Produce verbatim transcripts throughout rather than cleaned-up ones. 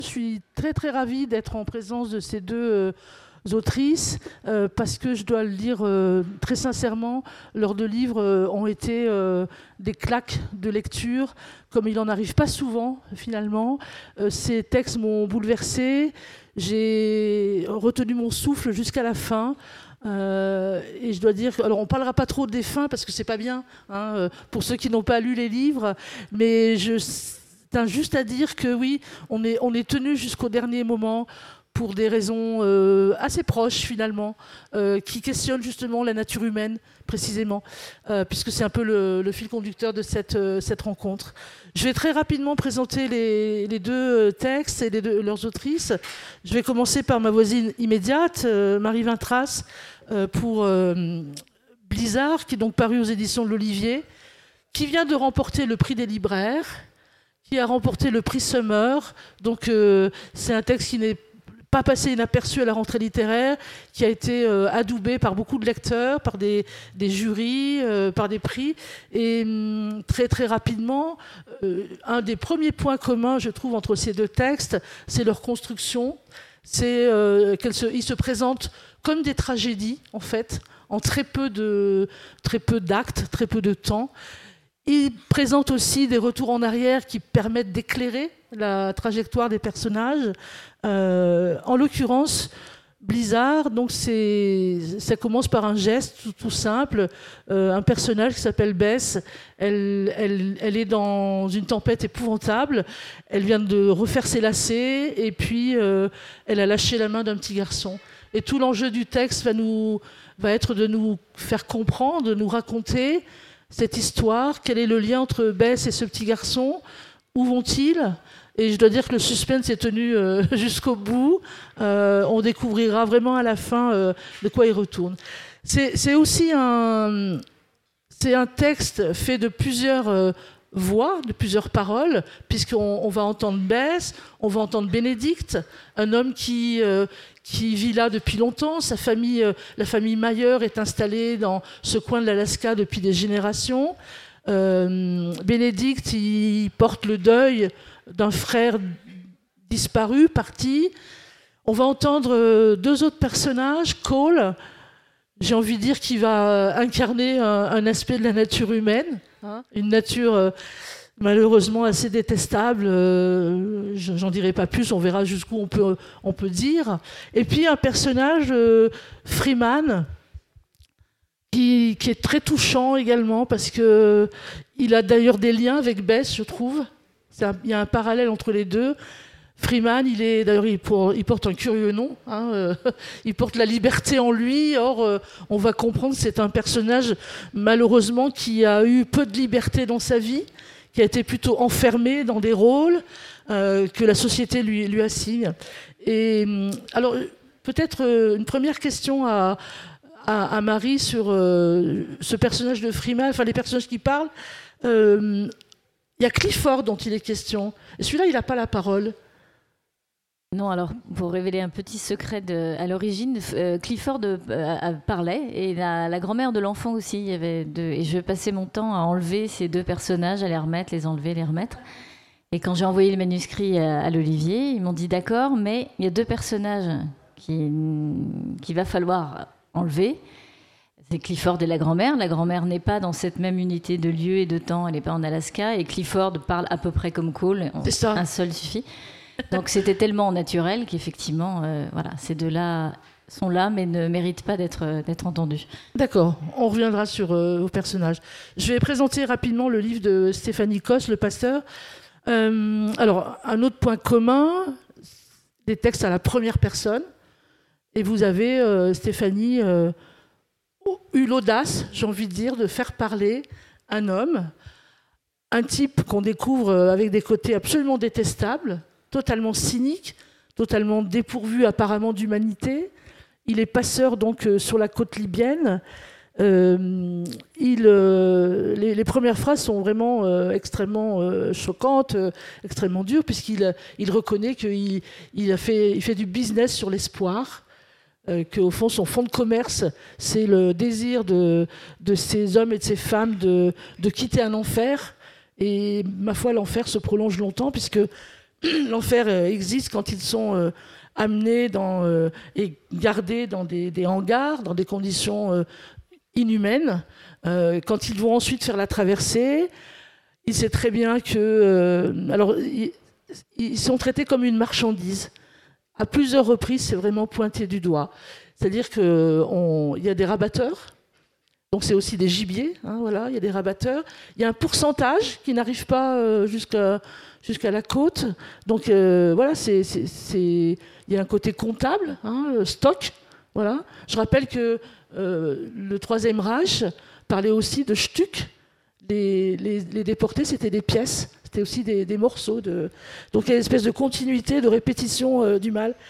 Je suis très très ravie d'être en présence de ces deux euh, autrices euh, parce que je dois le dire euh, très sincèrement, leurs deux livres euh, ont été euh, des claques de lecture, comme il n'en arrive pas souvent finalement. Euh, ces textes m'ont bouleversée, j'ai retenu mon souffle jusqu'à la fin. Euh, et je dois dire, alors on parlera pas trop des fins parce que c'est pas bien hein, euh, pour ceux qui n'ont pas lu les livres, mais je tiens juste à dire que oui, on est, on est tenu jusqu'au dernier moment pour des raisons euh, assez proches finalement, euh, qui questionnent justement la nature humaine précisément, euh, puisque c'est un peu le, le fil conducteur de cette, euh, cette rencontre. Je vais très rapidement présenter les, les deux textes et les deux, leurs autrices. Je vais commencer par ma voisine immédiate, euh, Marie Vintras, euh, pour euh, Blizzard, qui est donc paru aux éditions de l'Olivier, qui vient de remporter le prix des libraires, qui a remporté le prix Summer. Donc euh, c'est un texte qui n'est pas passé inaperçu à la rentrée littéraire, qui a été euh, adoubé par beaucoup de lecteurs, par des, des jurys, euh, par des prix. Et hum, très très rapidement, euh, un des premiers points communs, je trouve, entre ces deux textes, c'est leur construction. C'est euh, qu'ils se, ils se présentent comme des tragédies, en fait, en très peu de, très peu d'actes, très peu de temps. Ils présentent aussi des retours en arrière qui permettent d'éclairer la trajectoire des personnages. Euh, en l'occurrence, Blizzard, donc c'est, ça commence par un geste tout, tout simple. Euh, un personnage qui s'appelle Bess, elle, elle, elle est dans une tempête épouvantable. Elle vient de refaire ses lacets et puis euh, elle a lâché la main d'un petit garçon. Et tout l'enjeu du texte va, nous, va être de nous faire comprendre, de nous raconter cette histoire. Quel est le lien entre Bess et ce petit garçon? Où vont-ils? Et je dois dire que le suspense est tenu euh, jusqu'au bout. Euh, on découvrira vraiment à la fin euh, de quoi il retourne. C'est, c'est aussi un, c'est un texte fait de plusieurs euh, voix, de plusieurs paroles, puisqu'on on va entendre Bess, on va entendre Bénédicte, un homme qui, euh, qui vit là depuis longtemps. Sa famille, euh, la famille Mayer est installée dans ce coin de l'Alaska depuis des générations. Euh, Bénédicte, il porte le deuil d'un frère disparu, parti. On va entendre deux autres personnages. Cole, j'ai envie de dire qu'il va incarner un, un aspect de la nature humaine, hein, une nature euh, malheureusement assez détestable. Euh, j'en dirai pas plus, on verra jusqu'où on peut, on peut dire. Et puis un personnage, euh, Freeman, qui, qui est très touchant également, parce qu'il a d'ailleurs des liens avec Bess, je trouve. Un, il y a un parallèle entre les deux. Freeman, il est d'ailleurs il, pour, il porte un curieux nom. Hein, euh, il porte la liberté en lui. Or, euh, on va comprendre que c'est un personnage malheureusement qui a eu peu de liberté dans sa vie, qui a été plutôt enfermé dans des rôles euh, que la société lui, lui assigne. Et alors, peut-être euh, une première question à, à, à Marie sur euh, ce personnage de Freeman, enfin les personnages qui parlent. Euh, Il y a Clifford dont il est question. Et celui-là, il n'a pas la parole. Non, alors, pour révéler un petit secret de, à l'origine, euh, Clifford euh, parlait, et la, la grand-mère de l'enfant aussi. Il y avait deux, et je passais mon temps à enlever ces deux personnages, à les remettre, les enlever, les remettre. Et quand j'ai envoyé le manuscrit à, à l'Olivier, ils m'ont dit d'accord, mais il y a deux personnages qui, qu'il va falloir enlever. C'est Clifford et la grand-mère. La grand-mère n'est pas dans cette même unité de lieu et de temps, elle n'est pas en Alaska, et Clifford parle à peu près comme Cole, c'est ça. Un seul suffit. Donc c'était tellement naturel qu'effectivement, euh, voilà, ces deux-là sont là, mais ne méritent pas d'être, d'être entendus. D'accord, on reviendra sur euh, vos personnages. Je vais présenter rapidement le livre de Stéphanie Cosse, Le Pasteur. Euh, alors, un autre point commun, des textes à la première personne, et vous avez, euh, Stéphanie... Euh, eu l'audace, j'ai envie de dire, de faire parler un homme, un type qu'on découvre avec des côtés absolument détestables, totalement cynique, totalement dépourvu apparemment d'humanité. Il est passeur donc sur la côte libyenne. Euh, il, euh, les, les premières phrases sont vraiment euh, extrêmement euh, choquantes, euh, extrêmement dures, puisqu'il il reconnaît qu'il il a fait, il fait du business sur l'espoir. Euh, qu'au fond, son fonds de commerce, c'est le désir de, de ces hommes et de ces femmes de, de quitter un enfer. Et ma foi, l'enfer se prolonge longtemps, puisque l'enfer euh, existe quand ils sont euh, amenés dans, euh, et gardés dans des, des hangars, dans des conditions euh, inhumaines. Euh, quand ils vont ensuite faire la traversée, il sait très bien que... Euh, alors, ils, ils sont traités comme une marchandise. À plusieurs reprises, c'est vraiment pointé du doigt. C'est-à-dire qu'il y a des rabatteurs, donc c'est aussi des gibiers, hein, voilà, il y a des rabatteurs. Il y a un pourcentage qui n'arrive pas euh, jusqu'à, jusqu'à la côte. Donc euh, voilà, c'est, c'est, c'est... il y a un côté comptable, hein, stock. Voilà. Je rappelle que euh, le Troisième Reich parlait aussi de Stück. Les, les, les déportés, c'était des pièces, c'était aussi des, des morceaux. De... Donc il y a une espèce de continuité, de répétition euh, du mal.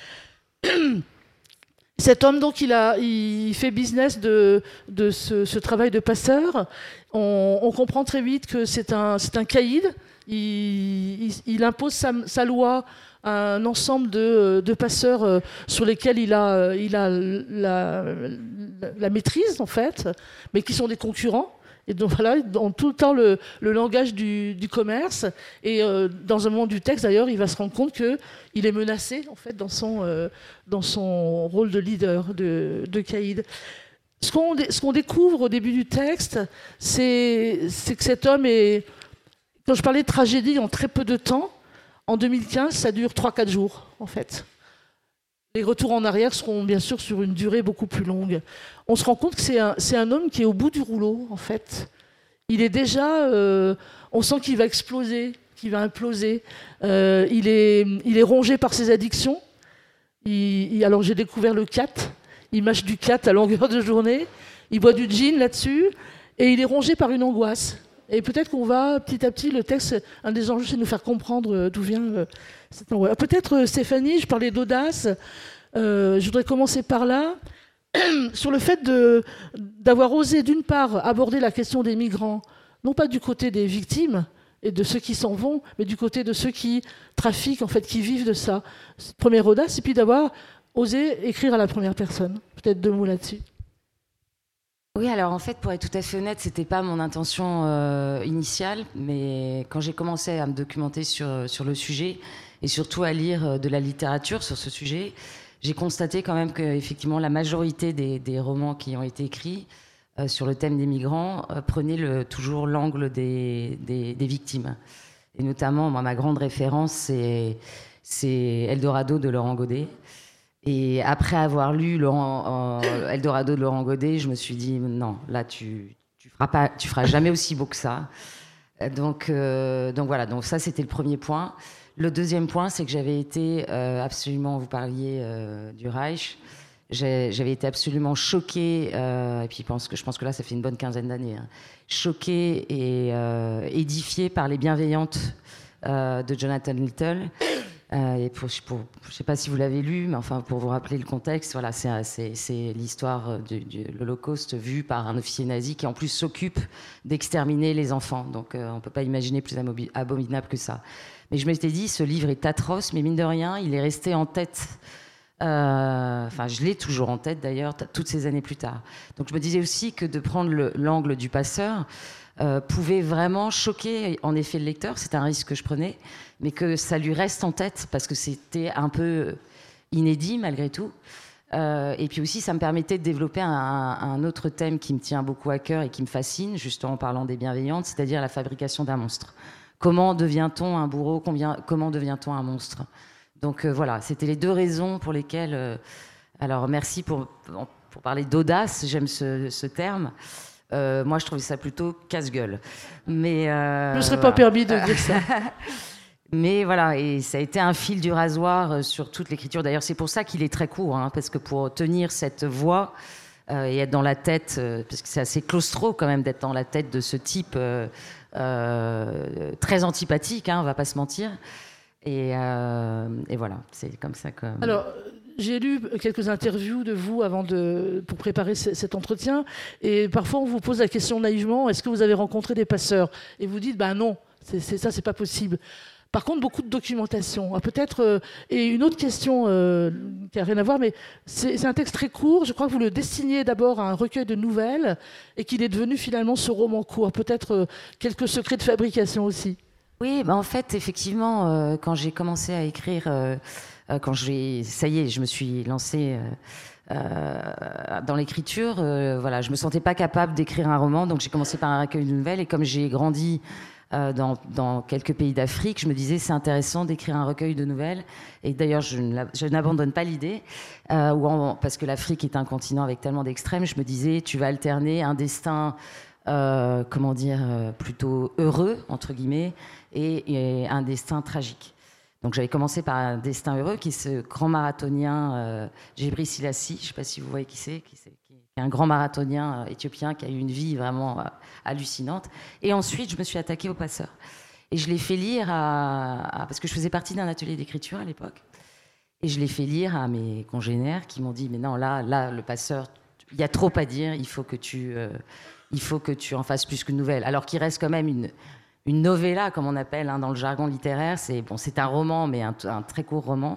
Cet homme, donc, il, a, il fait business de, de ce, ce travail de passeur. On, on comprend très vite que c'est un, c'est un caïd. Il, il, il impose sa, sa loi à un ensemble de, de passeurs sur lesquels il a, il a la, la, la maîtrise, en fait, mais qui sont des concurrents. Et donc voilà, dans tout le temps le, le langage du, du commerce. Et euh, dans un moment du texte, d'ailleurs, il va se rendre compte qu'il est menacé, en fait, dans son, euh, dans son rôle de leader, de, de caïd. Ce qu'on, ce qu'on découvre au début du texte, c'est, c'est que cet homme est... Quand je parlais de tragédie en très peu de temps, en deux mille quinze, ça dure trois à quatre jours, en fait. Les retours en arrière seront bien sûr sur une durée beaucoup plus longue. On se rend compte que c'est un, c'est un homme qui est au bout du rouleau, en fait. Il est déjà... Euh, on sent qu'il va exploser, qu'il va imploser. Euh, il, est, il est rongé par ses addictions. Il, il, alors j'ai découvert le cat. Il mâche du cat à longueur de journée. Il boit du gin là-dessus. Et il est rongé par une angoisse. Et peut-être qu'on va, petit à petit, le texte, un des enjeux, c'est de nous faire comprendre d'où vient euh, cette angoisse. Peut-être, Stéphanie, je parlais d'audace. Euh, je voudrais commencer par là. Sur le fait de, d'avoir osé, d'une part, aborder la question des migrants, non pas du côté des victimes et de ceux qui s'en vont, mais du côté de ceux qui trafiquent, en fait, qui vivent de ça. Première audace, et puis d'avoir osé écrire à la première personne. Peut-être deux mots là-dessus. Oui, alors en fait, pour être tout à fait honnête, c'était pas mon intention euh, initiale, mais quand j'ai commencé à me documenter sur, sur le sujet, et surtout à lire de la littérature sur ce sujet, j'ai constaté quand même qu'effectivement la majorité des, des romans qui ont été écrits euh, sur le thème des migrants euh, prenaient le, toujours l'angle des, des, des victimes. Et notamment, moi, ma grande référence, c'est, c'est Eldorado de Laurent Godet. Et après avoir lu Laurent, euh, Eldorado de Laurent Godet, je me suis dit non, là tu tu feras pas, tu feras jamais aussi beau que ça. Donc euh, donc voilà, donc ça c'était le premier point. Le deuxième point, c'est que j'avais été euh, absolument, vous parliez euh, du Reich, j'ai, j'avais été absolument choquée. Euh, et puis je pense que je pense que là ça fait une bonne quinzaine d'années, hein, choquée et euh, édifiée par Les Bienveillantes euh, de Jonathan Littell. Euh, et pour, pour, je ne sais pas si vous l'avez lu, mais enfin pour vous rappeler le contexte, voilà, c'est, c'est, c'est l'histoire de, de l'Holocauste vue par un officier nazi qui en plus s'occupe d'exterminer les enfants. Donc euh, on ne peut pas imaginer plus abominable que ça. Mais je m'étais dit, ce livre est atroce, mais mine de rien, il est resté en tête. Euh, enfin, je l'ai toujours en tête d'ailleurs, t- toutes ces années plus tard. Donc je me disais aussi que de prendre le, l'angle du passeur euh, pouvait vraiment choquer en effet le lecteur. C'est un risque que je prenais, mais que ça lui reste en tête parce que c'était un peu inédit malgré tout. Euh, et puis aussi, ça me permettait de développer un, un autre thème qui me tient beaucoup à cœur et qui me fascine, justement en parlant des bienveillantes, c'est-à-dire la fabrication d'un monstre. Comment devient-on un bourreau ? Combien, comment devient-on un monstre ? Donc euh, voilà, c'était les deux raisons pour lesquelles... Euh, alors merci pour, pour parler d'audace, j'aime ce, ce terme. Euh, moi, je trouvais ça plutôt casse-gueule. Mais, euh, je ne serais voilà. pas permis de dire ça. Mais voilà, et ça a été un fil du rasoir sur toute l'écriture. D'ailleurs, c'est pour ça qu'il est très court, hein, parce que pour tenir cette voix euh, et être dans la tête, euh, parce que c'est assez claustro quand même d'être dans la tête de ce type euh, euh, très antipathique, hein, on ne va pas se mentir. Et, euh, et voilà, c'est comme ça que... Alors, j'ai lu quelques interviews de vous avant de, pour préparer c- cet entretien, et parfois on vous pose la question naïvement, est-ce que vous avez rencontré des passeurs ? Et vous dites, ben non, c'est, c'est ça, c'est pas possible. Par contre, beaucoup de documentation. Ah, peut-être, euh, et une autre question euh, qui n'a rien à voir, mais c'est, c'est un texte très court. Je crois que vous le destiniez d'abord à un recueil de nouvelles et qu'il est devenu finalement ce roman court. Peut-être euh, quelques secrets de fabrication aussi. Oui, bah en fait, effectivement, euh, quand j'ai commencé à écrire, euh, euh, quand j'ai, ça y est, je me suis lancée euh, euh, dans l'écriture. Euh, voilà, je me sentais pas capable d'écrire un roman, donc j'ai commencé par un recueil de nouvelles. Et comme j'ai grandi euh, dans, dans quelques pays d'Afrique, je me disais c'est intéressant d'écrire un recueil de nouvelles. Et d'ailleurs, je, ne, je n'abandonne pas l'idée, euh, ou en, parce que l'Afrique est un continent avec tellement d'extrêmes. Je me disais, tu vas alterner un destin. Euh, comment dire, euh, plutôt heureux, entre guillemets, et, et un destin tragique. Donc j'avais commencé par un destin heureux, qui est ce grand marathonien euh, Gebre Selassie, je ne sais pas si vous voyez qui c'est, qui, c'est, qui est un grand marathonien euh, éthiopien qui a eu une vie vraiment euh, hallucinante. Et ensuite, je me suis attaquée au passeur. Et je l'ai fait lire à, à... Parce que je faisais partie d'un atelier d'écriture à l'époque. Et je l'ai fait lire à mes congénères qui m'ont dit, mais non, là, là le passeur, il y a trop à dire, il faut que tu... Euh, il faut que tu en fasses plus qu'une nouvelle. Alors qu'il reste quand même une, une novella, comme on appelle hein, dans le jargon littéraire. C'est, bon, c'est un roman, mais un, un très court roman.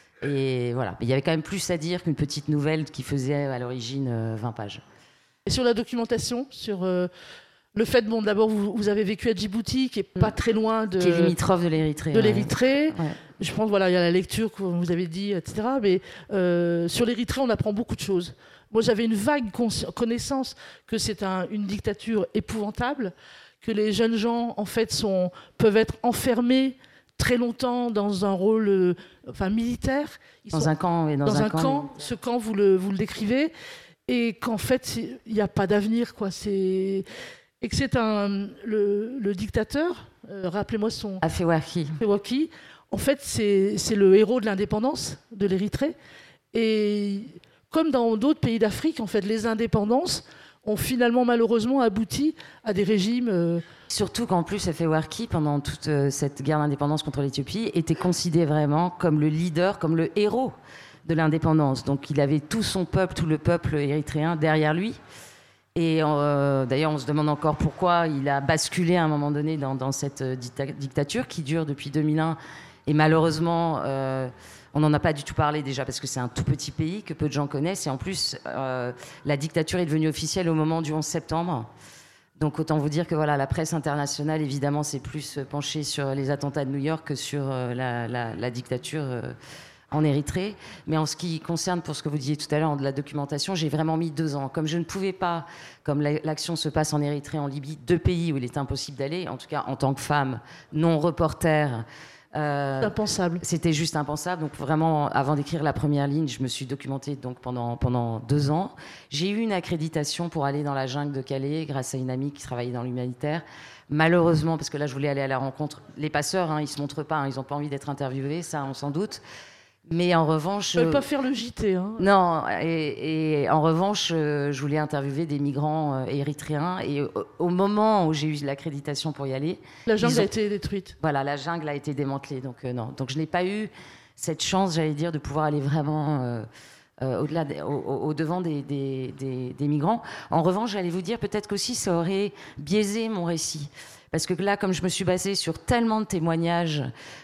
Et voilà. Mais il y avait quand même plus à dire qu'une petite nouvelle qui faisait à l'origine euh, vingt pages. Et sur la documentation, sur euh, le fait, bon, d'abord, vous, vous avez vécu à Djibouti, qui est pas très loin de... Qui est limitrophe de l'Érythrée. De l'Érythrée. Ouais. Je pense, voilà, il y a la lecture, comme vous avez dit, et cetera. Mais euh, sur l'Érythrée, on apprend beaucoup de choses. Moi, j'avais une vague connaissance que c'est un, une dictature épouvantable, que les jeunes gens, en fait, sont, peuvent être enfermés très longtemps dans un rôle euh, enfin, militaire. Ils dans sont un camp, et dans, dans un, un camp. camp. Ce camp, vous le, vous le décrivez, et qu'en fait, il n'y a pas d'avenir, quoi. C'est... Et que c'est un, le, le dictateur, euh, rappelez-moi son... Afewerki. Afewerki. En fait, c'est, c'est le héros de l'indépendance de l'Érythrée. Et... Comme dans d'autres pays d'Afrique, en fait, les indépendances ont finalement malheureusement abouti à des régimes... Euh... Surtout qu'en plus, Afewerki, pendant toute euh, cette guerre d'indépendance contre l'Éthiopie, était considéré vraiment comme le leader, comme le héros de l'indépendance. Donc il avait tout son peuple, tout le peuple érythréen derrière lui. Et euh, d'ailleurs, on se demande encore pourquoi il a basculé à un moment donné dans, dans cette dicta- dictature qui dure depuis deux mille un. Et malheureusement... Euh, on n'en a pas du tout parlé déjà parce que c'est un tout petit pays que peu de gens connaissent. Et en plus, euh, la dictature est devenue officielle au moment du onze septembre. Donc autant vous dire que voilà, la presse internationale, évidemment, s'est plus penchée sur les attentats de New York que sur euh, la, la, la dictature euh, en Érythrée. Mais en ce qui concerne, pour ce que vous disiez tout à l'heure, de la documentation, j'ai vraiment mis deux ans. Comme je ne pouvais pas, comme la, l'action se passe en Érythrée, en Libye, deux pays où il est impossible d'aller, en tout cas en tant que femme, non reporter... Euh, impensable. C'était juste impensable. Donc vraiment, avant d'écrire la première ligne, je me suis documentée donc pendant pendant deux ans. J'ai eu une accréditation pour aller dans la jungle de Calais grâce à une amie qui travaillait dans l'humanitaire. Malheureusement, parce que là, je voulais aller à la rencontre. Les passeurs, hein, ils se montrent pas, hein, ils n'ont pas envie d'être interviewés, ça, on s'en doute. Mais en revanche... Ils ne veulent pas faire le J T. Hein. Non, et, et en revanche, euh, je voulais interviewer des migrants euh, érythréens. Et au, au moment où j'ai eu l'accréditation pour y aller... La jungle ont... a été détruite. Voilà, la jungle a été démantelée. Donc, euh, non. Donc je n'ai pas eu cette chance, j'allais dire, de pouvoir aller vraiment euh, euh, au-delà, des, au, au devant des, des, des, des migrants. En revanche, j'allais vous dire, peut-être qu'aussi ça aurait biaisé mon récit. Parce que là, comme je me suis basée sur tellement de témoignages,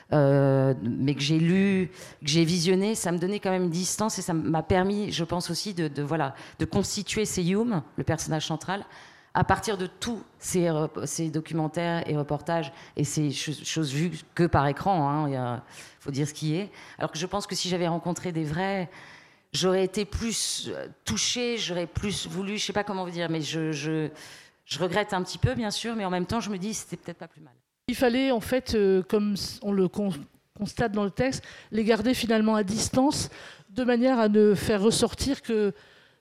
euh, mais que j'ai lu, que j'ai visionné, ça me donnait quand même une distance et ça m'a permis, je pense aussi, de, de, voilà, de constituer Seyoum, le personnage central, à partir de tous ces, ces documentaires et reportages et ces ch- choses vues que par écran. Il hein, faut dire ce qui est. Alors que je pense que si j'avais rencontré des vrais... J'aurais été plus touchée, j'aurais plus voulu, je ne sais pas comment vous dire, mais je... je Je regrette un petit peu, bien sûr, mais en même temps, je me dis que c'était peut-être pas plus mal. Il fallait, en fait, euh, comme on le con- constate dans le texte, les garder finalement à distance, de manière à ne faire ressortir que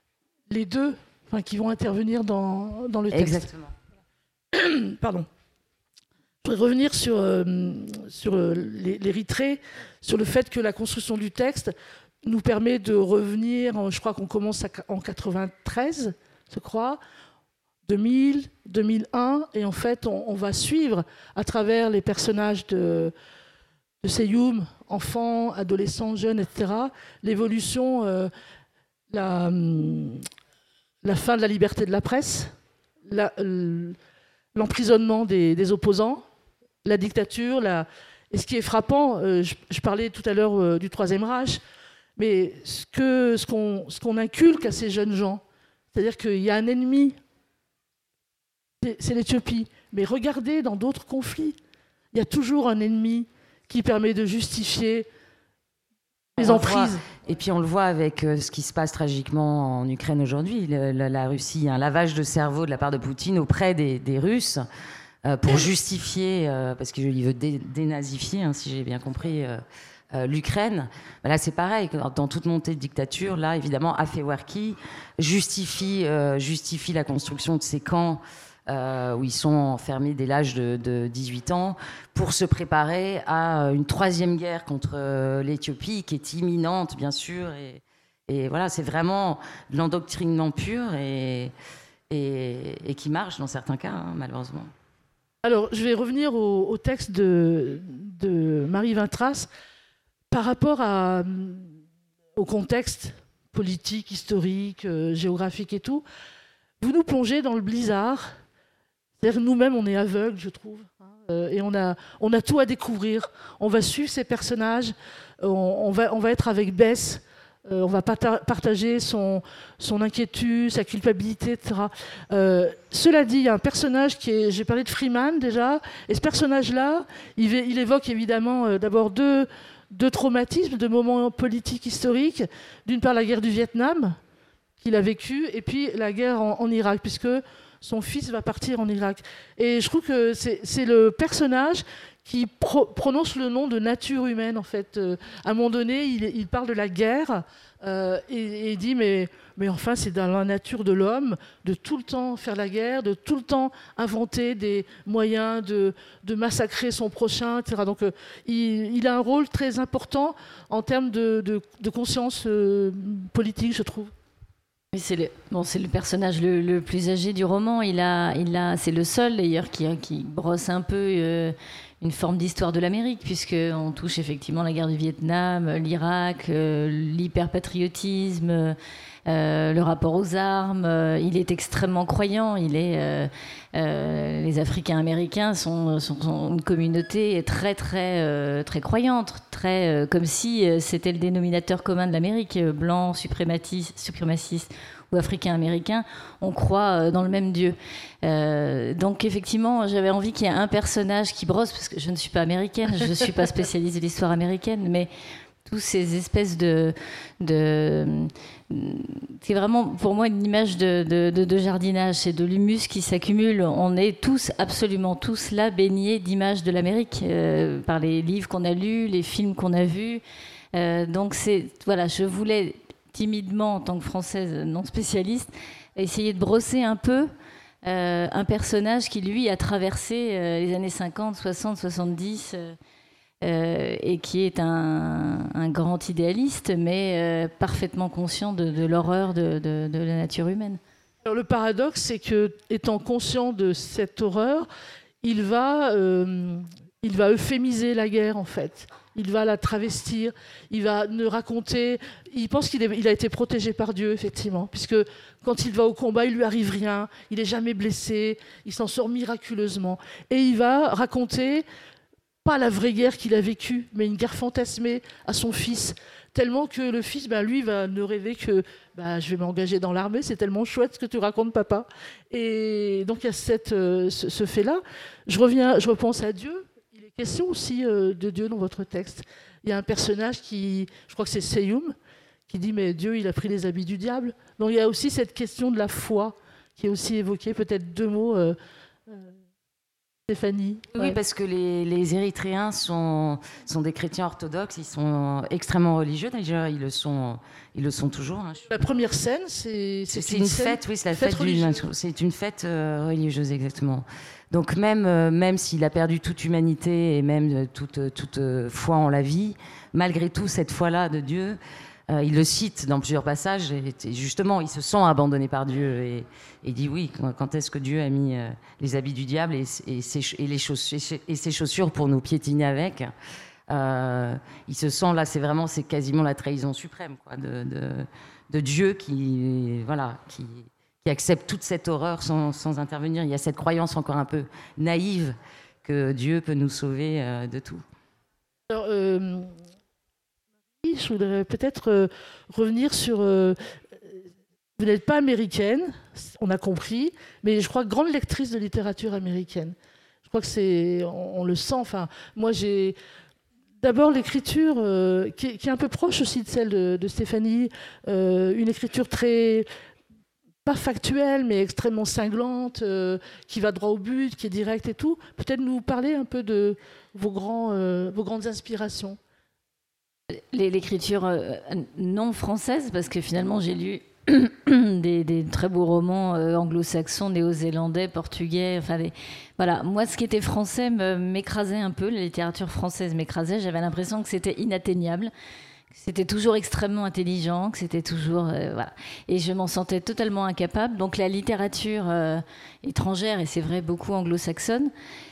les deux enfin, qui vont intervenir dans, dans le texte. Exactement. Pardon. Je voudrais revenir sur, euh, sur euh, l'Érythrée, sur le fait que la construction du texte nous permet de revenir, je crois qu'on commence à, en quatre-vingt-treize, je crois, deux mille, deux mille un, et en fait, on, on va suivre à travers les personnages de, de Seyoum, enfants, adolescents, jeunes, et cetera, l'évolution, euh, la, la fin de la liberté de la presse, la, l'emprisonnement des, des opposants, la dictature, la... et ce qui est frappant, euh, je, je parlais tout à l'heure euh, du Troisième Reich, mais ce, que, ce, qu'on, ce qu'on inculque à ces jeunes gens, c'est-à-dire qu'il y a un ennemi, c'est l'Éthiopie. Mais regardez dans d'autres conflits, il y a toujours un ennemi qui permet de justifier les On emprises. voit, et puis on le voit avec euh, ce qui se passe tragiquement en Ukraine aujourd'hui. Le- la, la Russie, un lavage de cerveau de la part de Poutine auprès des, des Russes euh, pour justifier, euh, parce qu'il veut dé- dénazifier, hein, si j'ai bien compris, euh, euh, l'Ukraine. Ben là, c'est pareil. Dans toute montée de dictature, là, évidemment, Afewerki justifie, euh, justifie la construction de ces camps euh, où ils sont enfermés dès l'âge de, de dix-huit ans pour se préparer à une troisième guerre contre euh, l'Éthiopie qui est imminente, bien sûr. Et, et voilà, c'est vraiment de l'endoctrinement pur et, et, et qui marche dans certains cas, hein, malheureusement. Alors, je vais revenir au, au texte de, de Marie Vintras par rapport à, au contexte politique, historique, euh, géographique et tout. Vous nous plongez dans le blizzard. C'est-à-dire que nous-mêmes, on est aveugles, je trouve. Hein, euh, et on a, on a tout à découvrir. On va suivre ces personnages. On, on, va, on va être avec Bess. Euh, on va pata- partager son, son inquiétude, sa culpabilité, et cetera. Euh, cela dit, il y a un personnage qui est... J'ai parlé de Freeman déjà. Et ce personnage-là, il, il évoque évidemment euh, d'abord deux, deux traumatismes, deux moments politiques historiques. D'une part, la guerre du Vietnam, qu'il a vécu, et puis la guerre en, en Irak, puisque son fils va partir en Irak. Et je trouve que c'est, c'est le personnage qui pro- prononce le nom de nature humaine, en fait. Euh, à un moment donné, il, il parle de la guerre, euh, et, et il dit, mais, mais enfin, c'est dans la nature de l'homme de tout le temps faire la guerre, de tout le temps inventer des moyens de, de massacrer son prochain, et cetera. Donc, euh, il, il a un rôle très important en termes de, de, de conscience euh, politique, je trouve. C'est le, bon, c'est le personnage le, le plus âgé du roman. Il a, il a, c'est le seul d'ailleurs qui, qui brosse un peu euh, une forme d'histoire de l'Amérique, puisqu'on touche effectivement la guerre du Vietnam, l'Irak, euh, l'hyperpatriotisme, euh, le rapport aux armes. Euh, il est extrêmement croyant. Il est, euh, euh, les Africains américains sont, sont, sont une communauté très très euh, très croyante, très euh, comme si euh, c'était le dénominateur commun de l'Amérique, euh, blanc, suprématiste, suprémaciste ou africain-américain, on croit euh, dans le même Dieu. Euh, donc effectivement, j'avais envie qu'il y ait un personnage qui brosse, parce que je ne suis pas américaine, je ne suis pas spécialiste de l'histoire américaine, mais tous ces espèces de... de c'est vraiment pour moi une image de, de, de, de jardinage, c'est de l'humus qui s'accumule. On est tous, absolument tous là, baignés d'images de l'Amérique, euh, par les livres qu'on a lus, les films qu'on a vus. Euh, donc c'est, voilà, je voulais timidement, en tant que Française non spécialiste, essayer de brosser un peu euh, un personnage qui, lui, a traversé euh, les années cinquante, soixante, soixante-dix... Euh, Euh, et qui est un, un grand idéaliste, mais euh, parfaitement conscient de, de l'horreur de, de, de la nature humaine. Alors, le paradoxe, c'est que, étant conscient de cette horreur, il va, euh, il va euphémiser la guerre, en fait. Il va la travestir, il va ne raconter... Il pense qu'il est, il a été protégé par Dieu, effectivement, puisque quand il va au combat, il lui arrive rien, il n'est jamais blessé, il s'en sort miraculeusement. Et il va raconter... pas la vraie guerre qu'il a vécue, mais une guerre fantasmée à son fils. Tellement que le fils, ben, lui, va ne rêver que ben, je vais m'engager dans l'armée, c'est tellement chouette ce que tu racontes, papa. Et donc il y a cette, euh, ce, ce fait-là. Je reviens, je repense à Dieu. Il est question aussi euh, de Dieu dans votre texte. Il y a un personnage qui, je crois que c'est Seyum, qui dit mais Dieu, il a pris les habits du diable. Donc il y a aussi cette question de la foi qui est aussi évoquée. Peut-être deux mots. Euh, euh, Stéphanie. Oui, ouais. Parce que les, les Érythréens sont, sont des chrétiens orthodoxes, ils sont extrêmement religieux, d'ailleurs, ils le sont, ils le sont toujours. Hein. La première scène, c'est, c'est, c'est une, une scène, fête, oui, c'est la fête fête religieuse. d'une, c'est une fête euh, religieuse, exactement. Donc même, euh, même s'il a perdu toute humanité et même toute, toute euh, foi en la vie, malgré tout, cette foi-là de Dieu, Euh, il le cite dans plusieurs passages, et, et justement, il se sent abandonné par Dieu et, et dit oui, quand, quand est-ce que Dieu a mis euh, les habits du diable et, et, ses, et, les chaussures, et ses chaussures pour nous piétiner avec. Euh, il se sent là, c'est vraiment, c'est quasiment la trahison suprême, quoi, de, de, de Dieu qui, voilà, qui, qui accepte toute cette horreur sans, sans intervenir. Il y a cette croyance encore un peu naïve que Dieu peut nous sauver euh, de tout. Alors, euh... je voudrais peut-être euh, revenir sur... Euh, vous n'êtes pas américaine, on a compris, mais je crois grande lectrice de littérature américaine. Je crois que c'est, on, on le sent. Enfin, moi, j'ai d'abord l'écriture euh, qui, est, qui est un peu proche aussi de celle de, de Stéphanie, euh, une écriture très pas factuelle, mais extrêmement cinglante, euh, qui va droit au but, qui est directe et tout. Peut-être nous parler un peu de vos grands, euh, vos grandes inspirations. L'écriture euh, non française, parce que finalement j'ai lu des, des très beaux romans euh, anglo-saxons, néo-zélandais, portugais, enfin des... voilà. Moi, ce qui était français me, m'écrasait un peu, la littérature française m'écrasait. J'avais l'impression que c'était inatteignable, que c'était toujours extrêmement intelligent, que c'était toujours euh, voilà. Et je m'en sentais totalement incapable. Donc la littérature euh, étrangère, et c'est vrai beaucoup anglo-saxonne,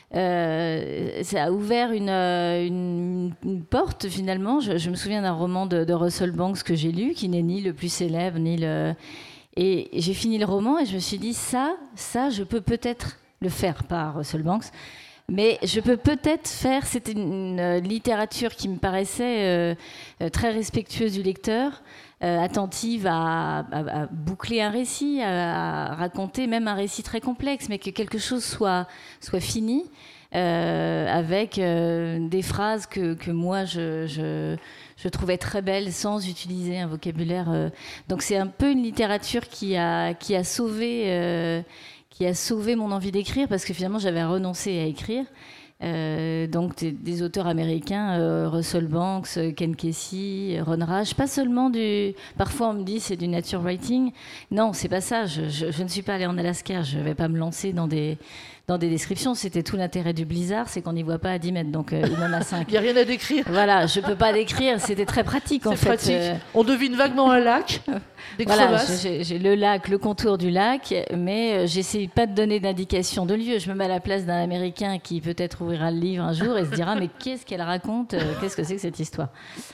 Euh, ça a ouvert une, une, une porte finalement. Je, je me souviens d'un roman de, de Russell Banks que j'ai lu, qui n'est ni le plus célèbre, ni le... Et j'ai fini le roman et je me suis dit, ça, ça, je peux peut-être le faire, pas Russell Banks, mais je peux peut-être faire... C'était une, une littérature qui me paraissait euh, très respectueuse du lecteur, Euh, attentive à, à, à boucler un récit, à, à raconter même un récit très complexe, mais que quelque chose soit, soit fini, euh, avec euh, des phrases que, que moi je, je, je trouvais très belles sans utiliser un vocabulaire. Euh. Donc c'est un peu une littérature qui a, qui a sauvé, euh, qui a sauvé mon envie d'écrire, parce que finalement j'avais renoncé à écrire. Euh, donc des, des auteurs américains, euh, Russell Banks, Ken Kesey, Ron Rash, pas seulement du... Parfois on me dit c'est du nature writing. Non, c'est pas ça. Je, je, je ne suis pas allée en Alaska. Je vais pas me lancer dans des, dans des descriptions. C'était tout l'intérêt du blizzard, c'est qu'on n'y voit pas à dix mètres, donc euh, il en a cinq. Il n'y a rien à décrire. Voilà, je peux pas décrire. C'était très pratique en c'est fait. Pratique. Euh... On devine vaguement un lac, des voilà, crevasses. J'ai, j'ai le lac, le contour du lac, mais j'essaie pas de donner d'indication de lieu. Je me mets à la place d'un Américain qui peut-être ouvrira le livre un jour et se dira mais qu'est-ce qu'elle raconte, qu'est-ce que c'est que cette histoire.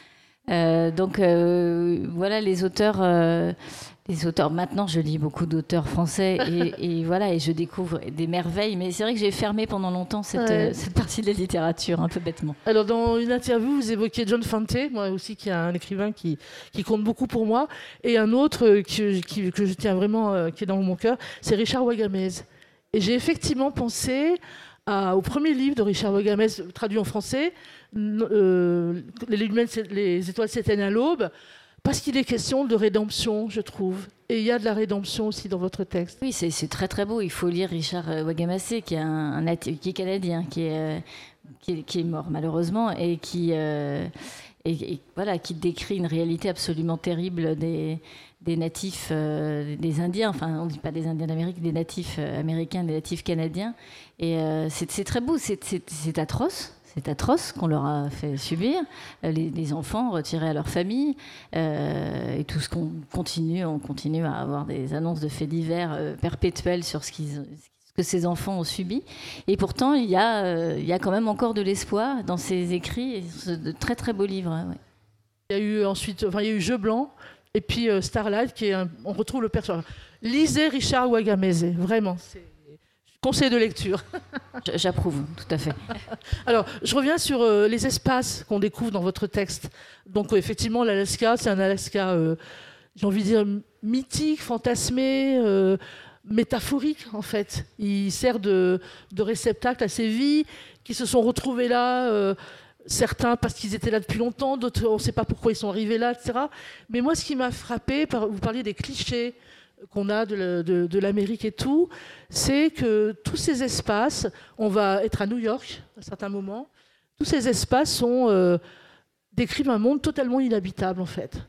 Euh, donc euh, voilà les auteurs. Euh, les auteurs. Maintenant, je lis beaucoup d'auteurs français et, et voilà et je découvre des merveilles. Mais c'est vrai que j'ai fermé pendant longtemps cette, ouais. euh, cette partie de la littérature, un peu bêtement. Alors, dans une interview, vous évoquiez John Fante, moi aussi, qui est un écrivain qui, qui compte beaucoup pour moi, et un autre qui, qui, que je tiens vraiment, euh, qui est dans mon cœur, c'est Richard Wagamez. Et j'ai effectivement pensé à, au premier livre de Richard Wagamez, traduit en français, euh, les, les étoiles s'éteignent à l'aube, parce qu'il est question de rédemption, je trouve. Et il y a de la rédemption aussi dans votre texte. Oui, c'est, c'est très très beau. Il faut lire Richard Wagamase, qui est, un, un natif, qui est canadien, qui est, euh, qui, est, qui est mort malheureusement, et qui, euh, et, et, voilà, qui décrit une réalité absolument terrible des, des natifs, euh, des Indiens, enfin on ne dit pas des Indiens d'Amérique, des natifs euh, américains, des natifs canadiens. Et euh, c'est, c'est très beau, c'est, c'est, c'est atroce. C'est atroce qu'on leur a fait subir, les, les enfants retirés à leur famille, euh, et tout ce qu'on continue, on continue à avoir des annonces de faits divers euh, perpétuels sur ce, qu'ils, ce que ces enfants ont subi. Et pourtant, il y a, euh, il y a quand même encore de l'espoir dans ces écrits, et de très très beaux livres. Ouais. Il y a eu ensuite, enfin, il y a eu Jeu blanc, et puis euh, Starlight, qui est un, on retrouve le personnage. Lisez Richard Wagamese, vraiment. C'est... Conseil de lecture. J'approuve, tout à fait. Alors, je reviens sur euh, les espaces qu'on découvre dans votre texte. Donc, euh, effectivement, l'Alaska, c'est un Alaska, euh, j'ai envie de dire, mythique, fantasmé, euh, métaphorique, en fait. Il sert de, de réceptacle à ces vies qui se sont retrouvées là, euh, certains parce qu'ils étaient là depuis longtemps, d'autres, on ne sait pas pourquoi ils sont arrivés là, et cetera. Mais moi, ce qui m'a frappé, vous parliez des clichés qu'on a de, la, de, de l'Amérique et tout, c'est que tous ces espaces, on va être à New York à certains moments, tous ces espaces sont, euh, décrivent un monde totalement inhabitable en fait.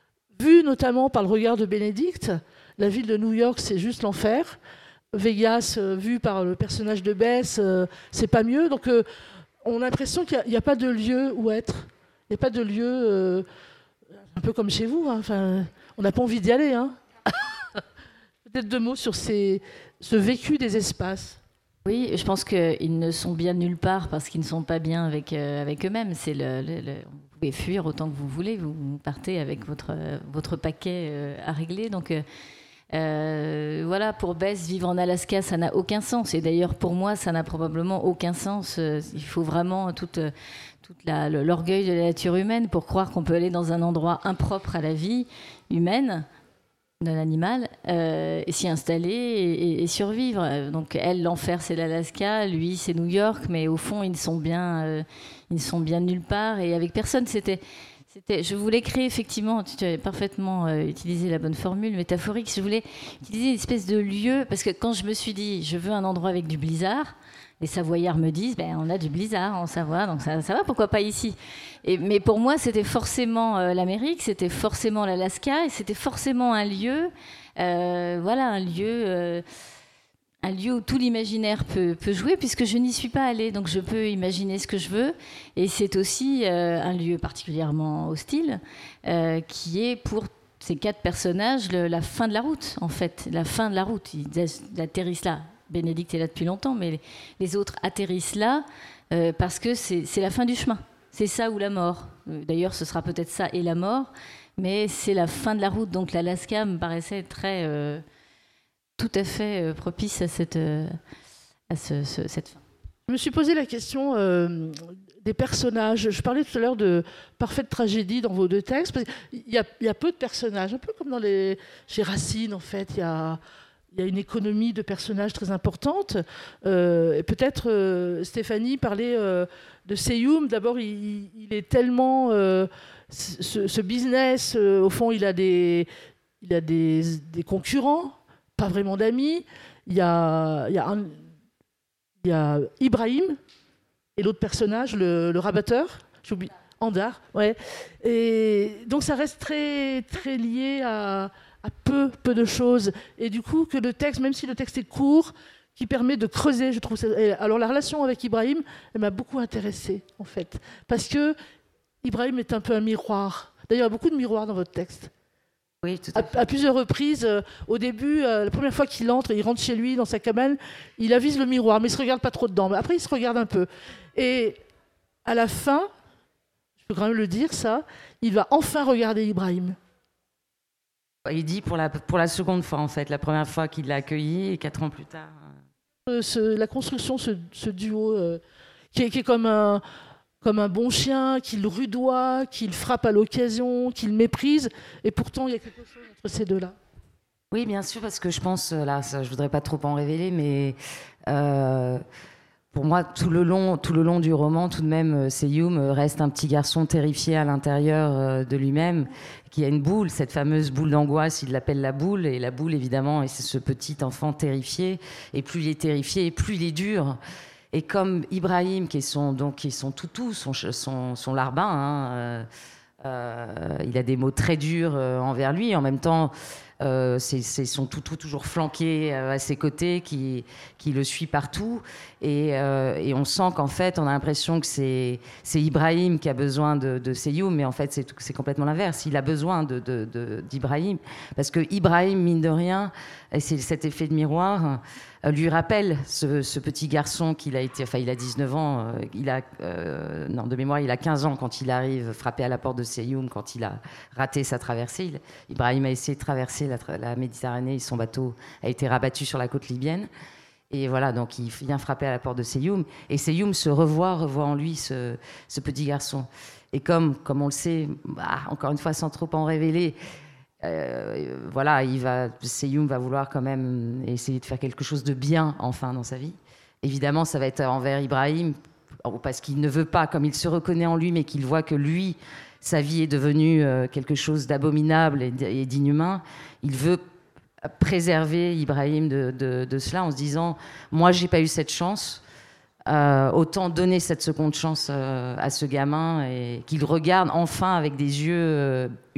Vu notamment par le regard de Bénédicte, la ville de New York c'est juste l'enfer. Vegas, euh, vu par le personnage de Bess, euh, c'est pas mieux. Donc euh, on a l'impression qu'il n'y a, a pas de lieu où être. Il n'y a pas de lieu, euh, un peu comme chez vous. Hein. Enfin, on n'a pas envie d'y aller. Hein. Peut-être deux mots sur ces, ce vécu des espaces. Oui, je pense qu'ils ne sont bien nulle part parce qu'ils ne sont pas bien avec, euh, avec eux-mêmes. C'est le, le, le, vous pouvez fuir autant que vous voulez, vous partez avec votre, votre paquet euh, à régler. Donc euh, euh, voilà, pour Bess, vivre en Alaska, ça n'a aucun sens. Et d'ailleurs, pour moi, ça n'a probablement aucun sens. Il faut vraiment toute, toute la, l'orgueil de la nature humaine pour croire qu'on peut aller dans un endroit impropre à la vie humaine. d'un animal, euh, et s'y installer et, et, et survivre. Donc elle, l'enfer, c'est l'Alaska, lui, c'est New York, mais au fond, ils sont bien, euh, ils sont bien nulle part et avec personne. C'était, c'était, je voulais créer effectivement, tu avais parfaitement euh, utilisé la bonne formule métaphorique, je voulais utiliser une espèce de lieu, parce que quand je me suis dit, je veux un endroit avec du blizzard, les Savoyards me disent, ben, on a du blizzard en Savoie, donc ça, ça va, pourquoi pas ici. Et, mais pour moi, c'était forcément euh, l'Amérique, c'était forcément l'Alaska, et c'était forcément un lieu, euh, voilà, un lieu, euh, un lieu où tout l'imaginaire peut, peut jouer, puisque je n'y suis pas allée, donc je peux imaginer ce que je veux. Et c'est aussi euh, un lieu particulièrement hostile, euh, qui est pour ces quatre personnages le, la fin de la route, en fait, la fin de la route. Ils atterrissent là. Bénédicte est là depuis longtemps, mais les, les autres atterrissent là euh, parce que c'est, c'est la fin du chemin. C'est ça ou la mort. D'ailleurs, ce sera peut-être ça et la mort, mais c'est la fin de la route. Donc l'Alaska me paraissait très, euh, tout à fait euh, propice à cette, euh, à ce, ce, cette fin. Je me suis posé la question euh, des personnages. Je parlais tout à l'heure de parfaite tragédie dans vos deux textes. Parce qu'il y a, il y a peu de personnages, un peu comme dans les, chez Racine, en fait. Il y a... Il y a une économie de personnages très importante. Euh, et peut-être euh, Stéphanie parlait euh, de Seyhoum. D'abord, il, il est tellement... Euh, ce, ce business, euh, au fond, il a, des, il a des, des concurrents, pas vraiment d'amis. Il y a, il y a, un, il y a Ibrahim et l'autre personnage, le, le rabatteur. J'oublie. Andar, ouais. Et donc, ça reste très, très lié à... à peu, peu de choses. Et du coup, que le texte, même si le texte est court, qui permet de creuser, je trouve. Ça... Alors, la relation avec Ibrahim, elle m'a beaucoup intéressée, en fait. Parce que Ibrahim est un peu un miroir. D'ailleurs, il y a beaucoup de miroirs dans votre texte. Oui, tout à fait. À, à plusieurs reprises, euh, au début, euh, la première fois qu'il entre, il rentre chez lui, dans sa cabane, il avise le miroir, mais il ne se regarde pas trop dedans. Mais après, il se regarde un peu. Et à la fin, je peux quand même le dire, ça, il va enfin regarder Ibrahim. Il dit pour la, pour la seconde fois, en fait, la première fois qu'il l'a accueilli, et quatre ans plus tard. Euh, ce, la construction, ce, ce duo, euh, qui, est, qui est comme un, comme un bon chien, qu'il rudoie, qu'il frappe à l'occasion, qu'il méprise, et pourtant, il y a quelque chose entre ces deux-là. Oui, bien sûr, parce que je pense, là, ça, je ne voudrais pas trop en révéler, mais euh, pour moi, tout le long, tout le long du roman, tout de même, Seyhoum reste un petit garçon terrifié à l'intérieur de lui-même, qui a une boule, cette fameuse boule d'angoisse, il l'appelle la boule, et la boule, évidemment, et c'est ce petit enfant terrifié, et plus il est terrifié, et plus il est dur. Et comme Ibrahim, qui est son, donc, qui est son toutou, son, son, son larbin, hein, euh, euh, il a des mots très durs euh, envers lui, en même temps, Euh, c'est, c'est son toutou toujours flanqué euh, à ses côtés qui, qui le suit partout et, euh, et on sent qu'en fait on a l'impression que c'est, c'est Ibrahim qui a besoin de, de Seyhoum, mais en fait c'est, c'est complètement l'inverse, il a besoin de, de, de, d'Ibrahim parce que Ibrahim, mine de rien, et c'est cet effet de miroir, euh, lui rappelle ce, ce petit garçon qu'il a été, enfin il a dix-neuf ans, euh, il a, euh, non de mémoire il a quinze ans quand il arrive frapper à la porte de Seyhoum, quand il a raté sa traversée. Il, Ibrahim a essayé de traverser la, la Méditerranée, son bateau a été rabattu sur la côte libyenne. Et voilà, donc il vient frapper à la porte de Seyhoum. Et Seyhoum se revoit, revoit en lui ce, ce petit garçon. Et comme, comme on le sait, bah, encore une fois, sans trop en révéler, euh, voilà, il va, Seyhoum va vouloir quand même essayer de faire quelque chose de bien, enfin, dans sa vie. Évidemment, ça va être envers Ibrahim, parce qu'il ne veut pas, comme il se reconnaît en lui, mais qu'il voit que lui, sa vie est devenue euh, quelque chose d'abominable et, et d'inhumain. Il veut préserver Ibrahim de, de, de cela en se disant « Moi, j'ai pas eu cette chance, euh, autant donner cette seconde chance euh, à ce gamin et qu'il regarde enfin avec des yeux euh, humains. »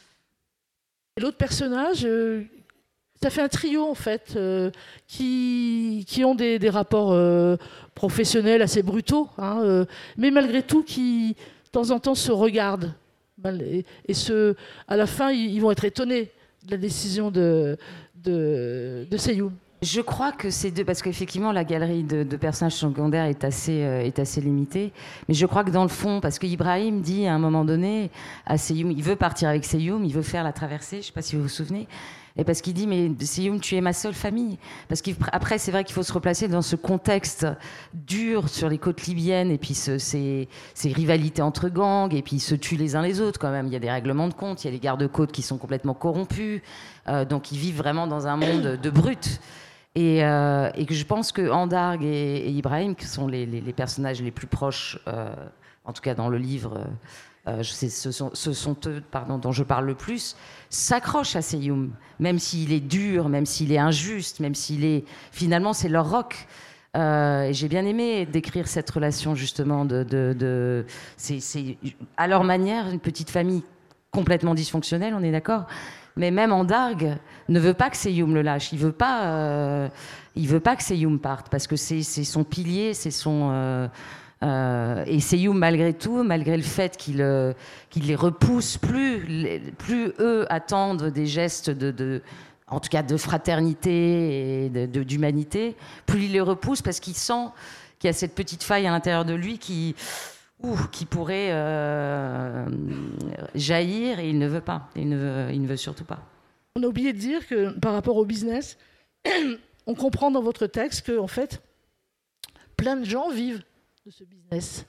Et l'autre personnage, euh, ça fait un trio en fait, euh, qui, qui ont des, des rapports euh, professionnels assez brutaux, hein, euh, mais malgré tout qui, de temps en temps, se regardent. Et, et ce, à la fin, ils, ils vont être étonnés de la décision de, de, de Seyhoum. Je crois que c'est deux, parce qu'effectivement la galerie de, de personnages secondaires est assez, euh, est assez limitée, mais je crois que dans le fond, parce que Ibrahim dit à un moment donné à Seyhoum, il veut partir avec Seyhoum, il veut faire la traversée, je ne sais pas si vous vous souvenez, Et parce qu'il dit, mais Seyoum, tu es ma seule famille. Parce qu'après, c'est vrai qu'il faut se replacer dans ce contexte dur sur les côtes libyennes, et puis ce, ces, ces rivalités entre gangs, et puis ils se tuent les uns les autres quand même. Il y a des règlements de compte, il y a les gardes-côtes qui sont complètement corrompus. Euh, donc ils vivent vraiment dans un monde de brutes. Et, euh, et que je pense que Andargue et, et Ibrahim, qui sont les, les, les personnages les plus proches, euh, en tout cas dans le livre, euh, je sais, ce, sont, ce sont eux pardon, dont je parle le plus, s'accrochent à Seyoum, même s'il est dur, même s'il est injuste, même s'il est... Finalement, c'est leur rock. Euh, et j'ai bien aimé décrire cette relation, justement, de... de, de c'est, c'est, à leur manière, une petite famille complètement dysfonctionnelle, on est d'accord ? Mais même Andargue ne veut pas que Seyoum le lâche. Il veut pas, euh, il veut pas que Seyoum parte parce que c'est, c'est son pilier, c'est son. Euh, euh, et Seyoum, malgré tout, malgré le fait qu'il, euh, qu'il les repousse, plus, plus eux attendent des gestes de, de, en tout cas, de fraternité et de, de, d'humanité, plus il les repousse parce qu'il sent qu'il y a cette petite faille à l'intérieur de lui qui. Ouh, qui pourrait euh, jaillir, et il ne veut pas. Il ne veut, il ne veut surtout pas. On a oublié de dire que par rapport au business, on comprend dans votre texte que en fait, plein de gens vivent de ce business.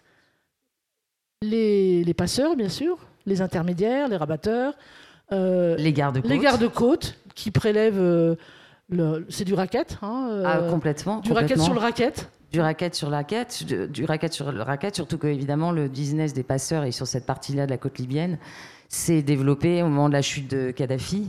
Les, les passeurs, bien sûr, les intermédiaires, les rabatteurs, euh, les gardes-côtes, les gardes-côtes qui prélèvent. Euh, le, c'est du racket, hein, euh, ah, complètement. Du complètement. racket sur le racket. Du racket sur le racket, du, du racket sur le racket, surtout que évidemment le business des passeurs et sur cette partie-là de la côte libyenne s'est développé au moment de la chute de Kadhafi.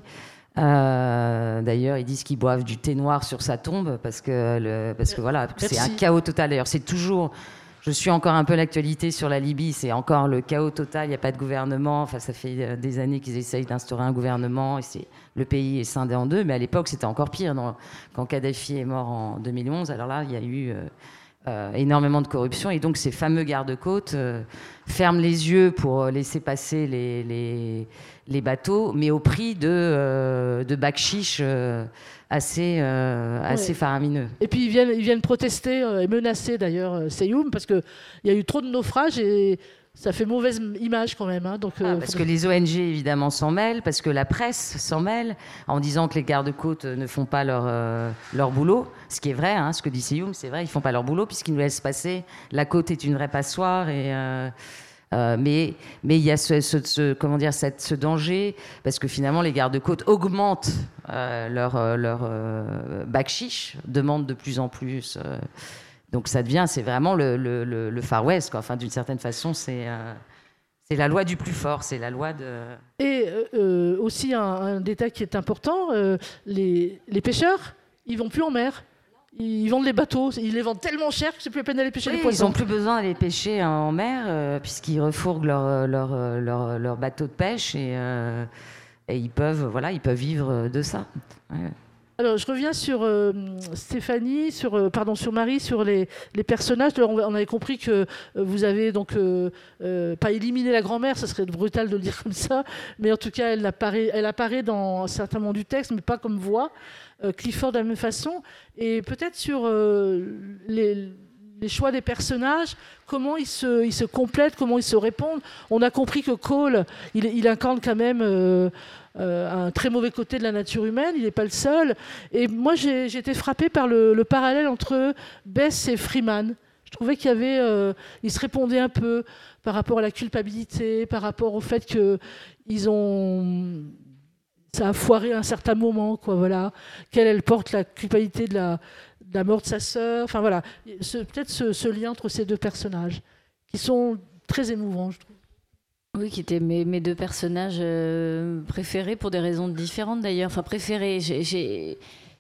Euh, d'ailleurs, ils disent qu'ils boivent du thé noir sur sa tombe parce que, le, parce que voilà, c'est un chaos total. D'ailleurs, c'est toujours. Je suis encore un peu l'actualité sur la Libye, c'est encore le chaos total, il n'y a pas de gouvernement. Enfin, ça fait des années qu'ils essayent d'instaurer un gouvernement et c'est, le pays est scindé en deux, mais à l'époque c'était encore pire. Non, quand Kadhafi est mort en deux mille onze, alors là il y a eu euh, euh, énormément de corruption et donc ces fameux gardes-côtes euh, ferment les yeux pour laisser passer les, les, les bateaux, mais au prix de, euh, de bakchiches euh, assez, euh, assez ouais. faramineux. Et puis ils viennent, ils viennent protester euh, et menacer d'ailleurs Seyoum parce qu'il y a eu trop de naufrages et ça fait mauvaise image quand même. Hein, donc, ah, euh, parce que les O N G évidemment s'en mêlent, parce que la presse s'en mêle en disant que les gardes-côtes ne font pas leur, euh, leur boulot. Ce qui est vrai, hein, ce que dit Seyoum, c'est vrai, ils ne font pas leur boulot puisqu'ils nous laissent passer. La côte est une vraie passoire et... Euh, Euh, mais mais il y a ce, ce, ce comment dire cette, ce danger parce que finalement les gardes-côtes augmentent euh, leur leur euh, bakchiche, demandent de plus en plus euh, donc ça devient c'est vraiment le le, le, le Far West quoi. Enfin d'une certaine façon c'est euh, c'est la loi du plus fort, c'est la loi de et euh, aussi un, un détail qui est important euh, les les pêcheurs ils vont plus en mer. Ils vendent les bateaux, ils les vendent tellement cher que c'est plus la peine d'aller pêcher oui, les poissons. Ils n'ont plus besoin d'aller pêcher en mer euh, puisqu'ils refourguent leur, leur, leur, leur bateau de pêche et, euh, et ils peuvent voilà ils peuvent vivre de ça. Ouais. Alors je reviens sur euh, Stéphanie, sur euh, pardon sur Marie, sur les, les personnages. Alors, on avait compris que euh, vous avez donc euh, euh, pas éliminé la grand-mère, ça serait brutal de le dire comme ça, mais en tout cas elle apparaît, elle apparaît dans certains moments du texte, mais pas comme voix. Euh, Clifford de la même façon, et peut-être sur euh, les, les choix des personnages, comment ils se, ils se complètent, comment ils se répondent. On a compris que Cole, il, il incarne quand même euh, euh, un très mauvais côté de la nature humaine, il n'est pas le seul. Et moi, j'ai, j'ai été frappée par le, le parallèle entre Bess et Freeman. Je trouvais qu'il y avait, euh, ils se répondaient un peu par rapport à la culpabilité, par rapport au fait qu'ils ont... ça a foiré à un certain moment, quoi, voilà. Qu'elle, elle porte la culpabilité de la, de la mort de sa sœur. Enfin, voilà. Ce, peut-être ce, ce lien entre ces deux personnages, qui sont très émouvants, je trouve. Oui, qui étaient mes, mes deux personnages euh, préférés pour des raisons différentes, d'ailleurs. Enfin, préférés. J'ai, j'ai,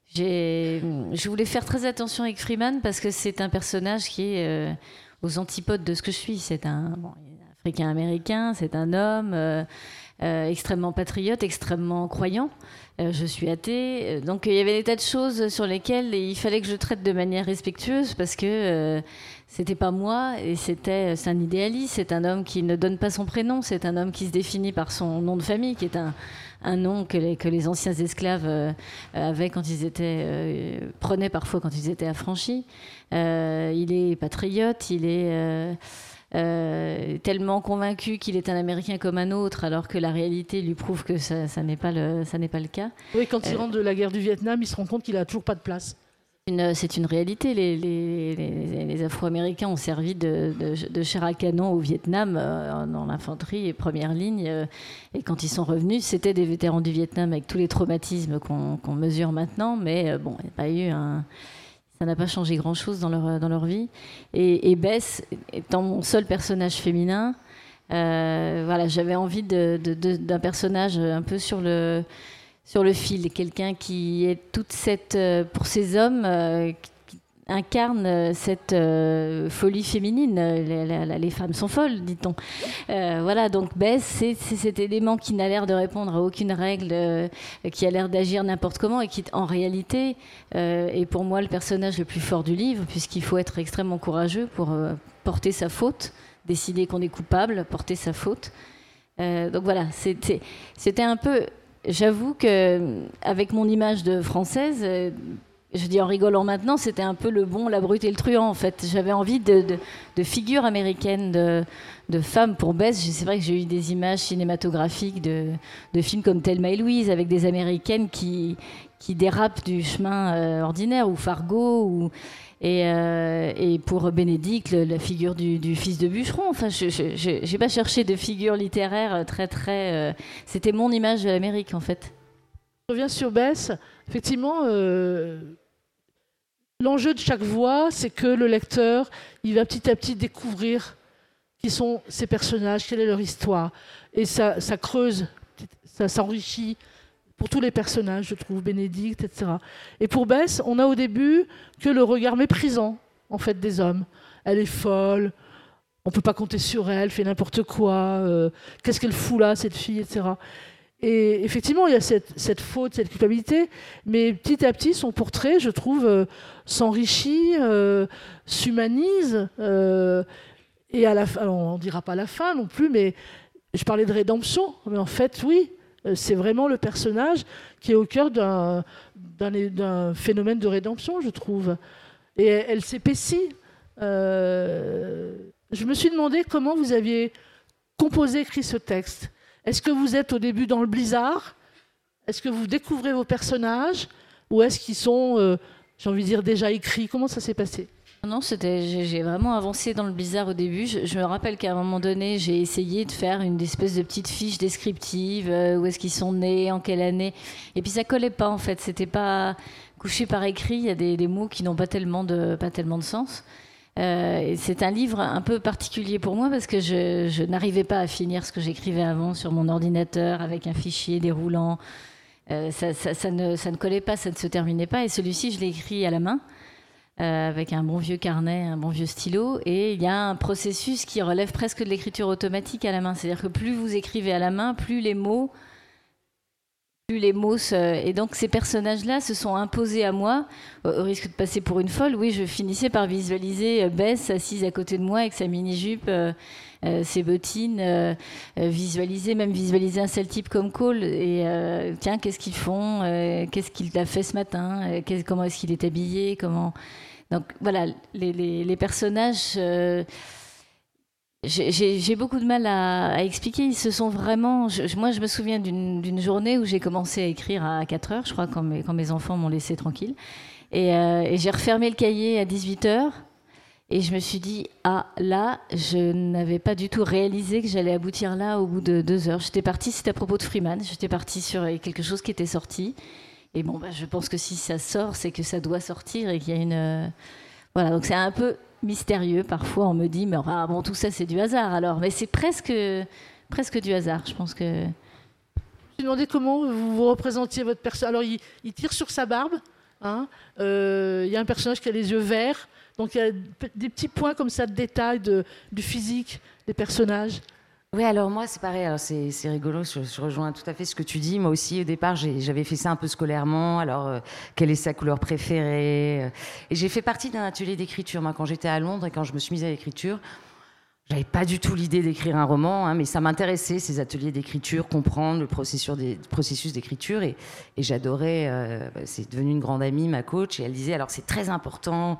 j'ai, je voulais faire très attention avec Freeman, parce que c'est un personnage qui est euh, aux antipodes de ce que je suis. C'est un, bon, africain-américain, c'est un homme... Euh, Euh, extrêmement patriote, extrêmement croyant. Euh, je suis athée. Donc, il y avait des tas de choses sur lesquelles il fallait que je traite de manière respectueuse parce que euh, c'était pas moi et c'était, c'est un idéaliste. C'est un homme qui ne donne pas son prénom. C'est un homme qui se définit par son nom de famille, qui est un, un nom que les, que les anciens esclaves euh, avaient quand ils étaient, euh, prenaient parfois quand ils étaient affranchis. Euh, il est patriote, il est... Euh, euh, tellement convaincu qu'il est un Américain comme un autre, alors que la réalité lui prouve que ça, ça n'est pas le, ça n'est pas le cas. Oui, quand il Euh, rentre de la guerre du Vietnam, il se rend compte qu'il a toujours pas de place. Une- c'est une réalité. Les, les- les- les Afro-Américains ont servi de, de, de chair à canon au Vietnam, euh, dans l'infanterie et première ligne. euh, et quand ils sont revenus, c'était des vétérans du Vietnam avec tous les traumatismes qu'on qu'on mesure maintenant. Mais euh, bon, il n'y a pas eu un... ça n'a pas changé grand-chose dans leur, dans leur vie. Et, et Bess, étant mon seul personnage féminin, euh, voilà, j'avais envie de- de- de- d'un personnage un peu sur le... sur le fil, quelqu'un qui est toute cette, euh, pour ces hommes, euh, qui incarne euh, cette euh, folie féminine. Les, les- les femmes sont folles, dit-on. Euh, voilà, donc Bess, c'est, c'est cet élément qui n'a l'air de répondre à aucune règle, euh, qui a l'air d'agir n'importe comment et qui, en réalité, euh, est pour moi le personnage le plus fort du livre, puisqu'il faut être extrêmement courageux pour euh, porter sa faute, décider qu'on est coupable, porter sa faute. Euh, donc voilà, c'était, c'était un peu... J'avoue que avec mon image de française, euh, je dis en rigolant maintenant, c'était un peu le bon, la brute et le truand en fait. J'avais envie de, de, de figures américaines, de, de femmes pour Bess. C'est vrai que j'ai eu des images cinématographiques de, de films comme Thelma et Louise avec des américaines qui, qui dérapent du chemin euh, ordinaire, ou Fargo, ou... Et, euh, et pour Bénédicte, le- la figure du, du fils de bûcheron. Enfin, je n'ai pas cherché de figure littéraire très, très... euh, c'était mon image de l'Amérique, en fait. Je reviens sur Bess. Effectivement, euh, l'enjeu de chaque voix, c'est que le lecteur, il va petit à petit découvrir qui sont ces personnages, quelle est leur histoire. Et ça, ça creuse, ça s'enrichit pour tous les personnages, je trouve, Bénédicte, et cetera. Et pour Bess, on a au début que le regard méprisant, en fait, des hommes. Elle est folle, on ne peut pas compter sur elle, elle fait n'importe quoi, euh, qu'est-ce qu'elle fout là, cette fille, et cetera. Et effectivement, il y a cette, cette faute, cette culpabilité, mais petit à petit, son portrait, je trouve, euh, s'enrichit, euh, s'humanise, euh, et à la fin, on ne dira pas à la fin non plus, mais je parlais de rédemption, mais en fait, oui, c'est vraiment le personnage qui est au cœur d'un, d'un, d'un phénomène de rédemption, je trouve. Et elle, elle s'épaissit. Euh, je me suis demandé comment vous aviez composé, écrit ce texte. Est-ce que vous êtes au début dans le blizzard ? Est-ce que vous découvrez vos personnages ? Ou est-ce qu'ils sont, euh, j'ai envie de dire, déjà écrits ? Comment ça s'est passé ? Non, c'était, j'ai, j'ai vraiment avancé dans le blizzard au début. Je, je me rappelle qu'à un moment donné, j'ai essayé de faire une espèce de petite fiche descriptive, euh, où est-ce qu'ils sont nés, en quelle année. Et puis ça collait pas, en fait. C'était pas couché par écrit. Il y a des, des mots qui n'ont pas tellement de, pas tellement de sens. Euh, et c'est un livre un peu particulier pour moi parce que je, je n'arrivais pas à finir ce que j'écrivais avant sur mon ordinateur avec un fichier déroulant. Euh, ça, ça, ça, ne, ça ne collait pas, ça ne se terminait pas. Et celui-ci, je l'ai écrit à la main. Euh, avec un bon vieux carnet, un bon vieux stylo, et il y a un processus qui relève presque de l'écriture automatique à la main. C'est-à-dire que plus vous écrivez à la main, plus les mots, plus les mots se... Et donc ces personnages-là se sont imposés à moi, au risque de passer pour une folle. Oui, je finissais par visualiser Bess assise à côté de moi avec sa mini-jupe, euh, euh, ses bottines, euh, euh, visualiser, même visualiser un seul type comme Cole. Et euh, tiens, qu'est-ce qu'ils font euh, Qu'est-ce qu'il a fait ce matin euh, qu'est- Comment est-ce qu'il est habillé Comment... Donc voilà, les, les, les personnages, euh, j'ai, j'ai, j'ai beaucoup de mal à, à expliquer. Ils se sont vraiment... Je, moi, je me souviens d'une, d'une journée où j'ai commencé à écrire à quatre heures, je crois, quand mes, quand mes enfants m'ont laissé tranquille. Et, euh, et j'ai refermé le cahier à dix-huit heures. Et je me suis dit, ah, là, je n'avais pas du tout réalisé que j'allais aboutir là au bout de deux heures. J'étais partie, c'était à propos de Freeman, j'étais partie sur quelque chose qui était sorti. Et bon, bah, je pense que si ça sort, c'est que ça doit sortir et qu'il y a une... euh, Voilà, donc c'est un peu mystérieux. Parfois, on me dit, mais ah, bon, tout ça, c'est du hasard, alors. Mais c'est presque, presque du hasard, je pense que... Je me suis demandé comment vous, vous représentiez votre personnage. Alors, il, il tire sur sa barbe. Hein. Euh, il y a un personnage qui a les yeux verts. Donc, il y a des petits points comme ça de détails de, du physique des personnages. Oui, alors moi, c'est pareil. Alors c'est, c'est rigolo. Je, je rejoins tout à fait ce que tu dis. Moi aussi, au départ, j'ai, j'avais fait ça un peu scolairement. Alors, euh, quelle est sa couleur préférée ? Et j'ai fait partie d'un atelier d'écriture. Moi, quand j'étais à Londres et quand je me suis mise à l'écriture, j'avais pas du tout l'idée d'écrire un roman, hein, mais ça m'intéressait, ces ateliers d'écriture, comprendre le processus, des, processus d'écriture. Et, et j'adorais... Euh, c'est devenu une grande amie, ma coach. Et elle disait, alors c'est très important...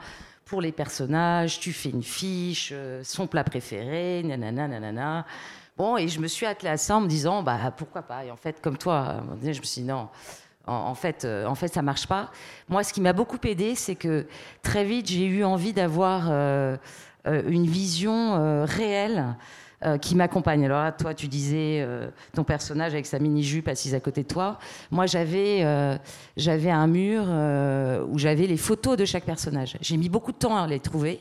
pour les personnages, tu fais une fiche, euh, son plat préféré, nanana, nanana. Bon, et je me suis attelée à ça en me disant, bah, pourquoi pas. Et en fait, comme toi, à un moment donné, je me suis dit, non, en, en, fait, euh, en fait, ça marche pas. Moi, ce qui m'a beaucoup aidée, c'est que très vite, j'ai eu envie d'avoir euh, euh, une vision euh, réelle euh, qui m'accompagne. Alors là, toi, tu disais euh, ton personnage avec sa mini-jupe assise à côté de toi. Moi, j'avais, euh, j'avais un mur euh, où j'avais les photos de chaque personnage. J'ai mis beaucoup de temps à les trouver.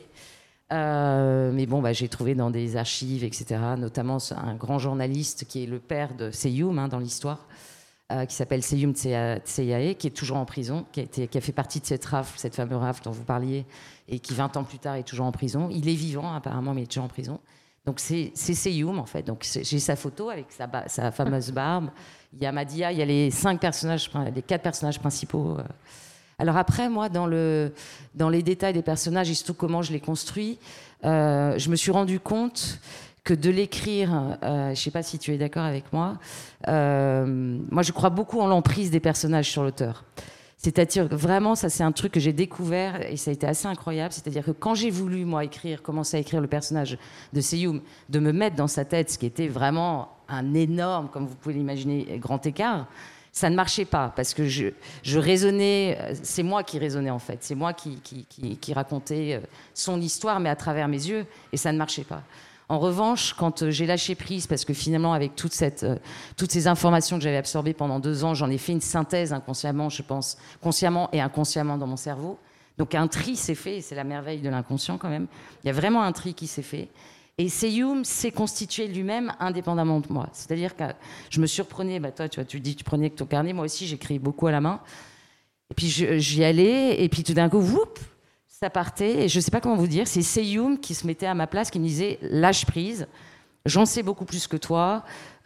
Euh, mais bon, bah, j'ai trouvé dans des archives, et cetera, notamment un grand journaliste qui est le père de Seyum hein, dans l'histoire, euh, qui s'appelle Seyum Tseyae, qui est toujours en prison, qui a, été, qui a fait partie de cette rafle, cette fameuse rafle dont vous parliez, et qui vingt ans plus tard est toujours en prison. Il est vivant apparemment, mais il est toujours en prison. Donc c'est, c'est Seyum en fait. Donc j'ai sa photo avec sa, sa fameuse barbe. Il y a Madia, il y a les cinq personnages, les quatre personnages principaux. Euh, Alors après, moi, dans, le, dans les détails des personnages et surtout comment je les construis, euh, je me suis rendu compte que de l'écrire, euh, je ne sais pas si tu es d'accord avec moi, euh, moi je crois beaucoup en l'emprise des personnages sur l'auteur. C'est-à-dire que vraiment, ça c'est un truc que j'ai découvert et ça a été assez incroyable. C'est-à-dire que quand j'ai voulu, moi, écrire, commencer à écrire le personnage de Seyum, de me mettre dans sa tête, ce qui était vraiment un énorme, comme vous pouvez l'imaginer, grand écart, ça ne marchait pas parce que je, je raisonnais, c'est moi qui raisonnais en fait, c'est moi qui, qui, qui, qui racontais son histoire mais à travers mes yeux et ça ne marchait pas. En revanche, quand j'ai lâché prise, parce que finalement avec toute cette, toutes ces informations que j'avais absorbées pendant deux ans, j'en ai fait une synthèse inconsciemment, je pense, consciemment et inconsciemment dans mon cerveau. Donc un tri s'est fait, et c'est la merveille de l'inconscient quand même. Il y a vraiment un tri qui s'est fait. Et Seyum s'est constitué lui-même indépendamment de moi. C'est-à-dire que je me surprenais, bah toi tu, vois, tu dis tu prenais que ton carnet, moi aussi j'écris beaucoup à la main. Et puis je, j'y allais, et puis tout d'un coup, whoop, ça partait. Et je ne sais pas comment vous dire, c'est Seyum qui se mettait à ma place, qui me disait lâche prise, j'en sais beaucoup plus que toi,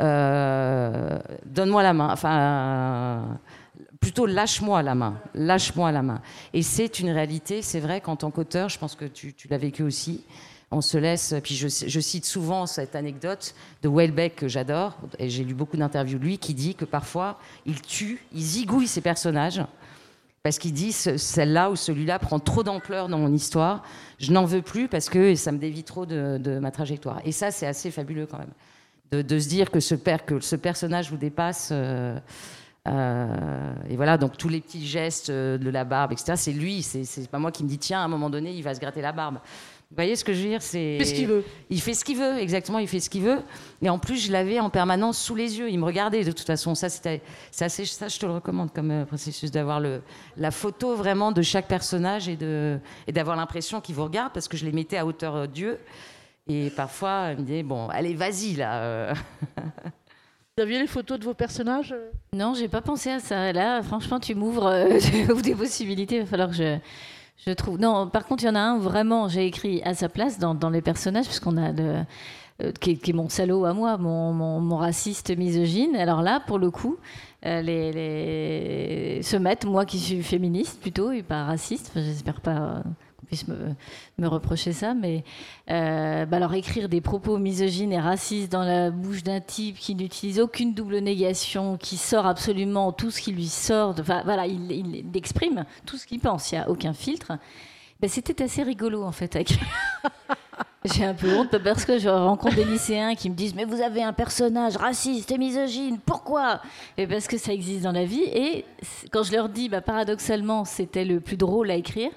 euh, donne-moi la main. Enfin, euh, plutôt lâche-moi la main, lâche-moi la main. Et c'est une réalité, c'est vrai qu'en tant qu'auteur, je pense que tu, tu l'as vécu aussi. On se laisse, puis je, je cite souvent cette anecdote de Houellebecq que j'adore, et j'ai lu beaucoup d'interviews de lui, qui dit que parfois il tue, il zigouille ses personnages, parce qu'il dit celle-là ou celui-là prend trop d'ampleur dans mon histoire, je n'en veux plus parce que ça me dévie trop de, de ma trajectoire. Et ça, c'est assez fabuleux quand même, de, de se dire que ce, per, que ce personnage vous dépasse. Euh, euh, et voilà, donc tous les petits gestes de la barbe, et cetera, c'est lui, c'est, c'est pas moi qui me dis tiens, à un moment donné, il va se gratter la barbe. Vous voyez ce que je veux dire, c'est... Il fait ce qu'il veut. Il fait ce qu'il veut, exactement, il fait ce qu'il veut. Et en plus, je l'avais en permanence sous les yeux. Il me regardait de toute façon. Ça, c'était, c'est assez, ça je te le recommande comme euh, processus, d'avoir le, la photo vraiment de chaque personnage et, de, et d'avoir l'impression qu'il vous regarde, parce que je les mettais à hauteur euh, d'yeux. Et parfois, il me disait, bon, allez, vas-y, là. Euh. Vous aviez les photos de vos personnages ? Non, j'ai pas pensé à ça. Là, franchement, tu m'ouvres, euh, tu m'ouvres des possibilités. Il va falloir que je... Je trouve. Non, par contre, il y en a un où vraiment j'ai écrit à sa place dans, dans les personnages, puisqu'on a le, euh, qui, est, qui est mon salaud à moi, mon, mon, mon raciste misogyne. Alors là, pour le coup, euh, les, les... se mettre, moi qui suis féministe plutôt, et pas raciste, enfin, j'espère pas euh, qu'on puisse me, me reprocher ça, mais euh, bah alors écrire des propos misogynes et racistes dans la bouche d'un type qui n'utilise aucune double négation, qui sort absolument tout ce qui lui sort, enfin voilà, il, il exprime tout ce qu'il pense, il n'y a aucun filtre. Bah, c'était assez rigolo en fait. Avec... J'ai un peu honte parce que je rencontre des lycéens qui me disent mais vous avez un personnage raciste et misogyne, pourquoi ? Et parce que ça existe dans la vie. Et quand je leur dis bah, paradoxalement c'était le plus drôle à écrire,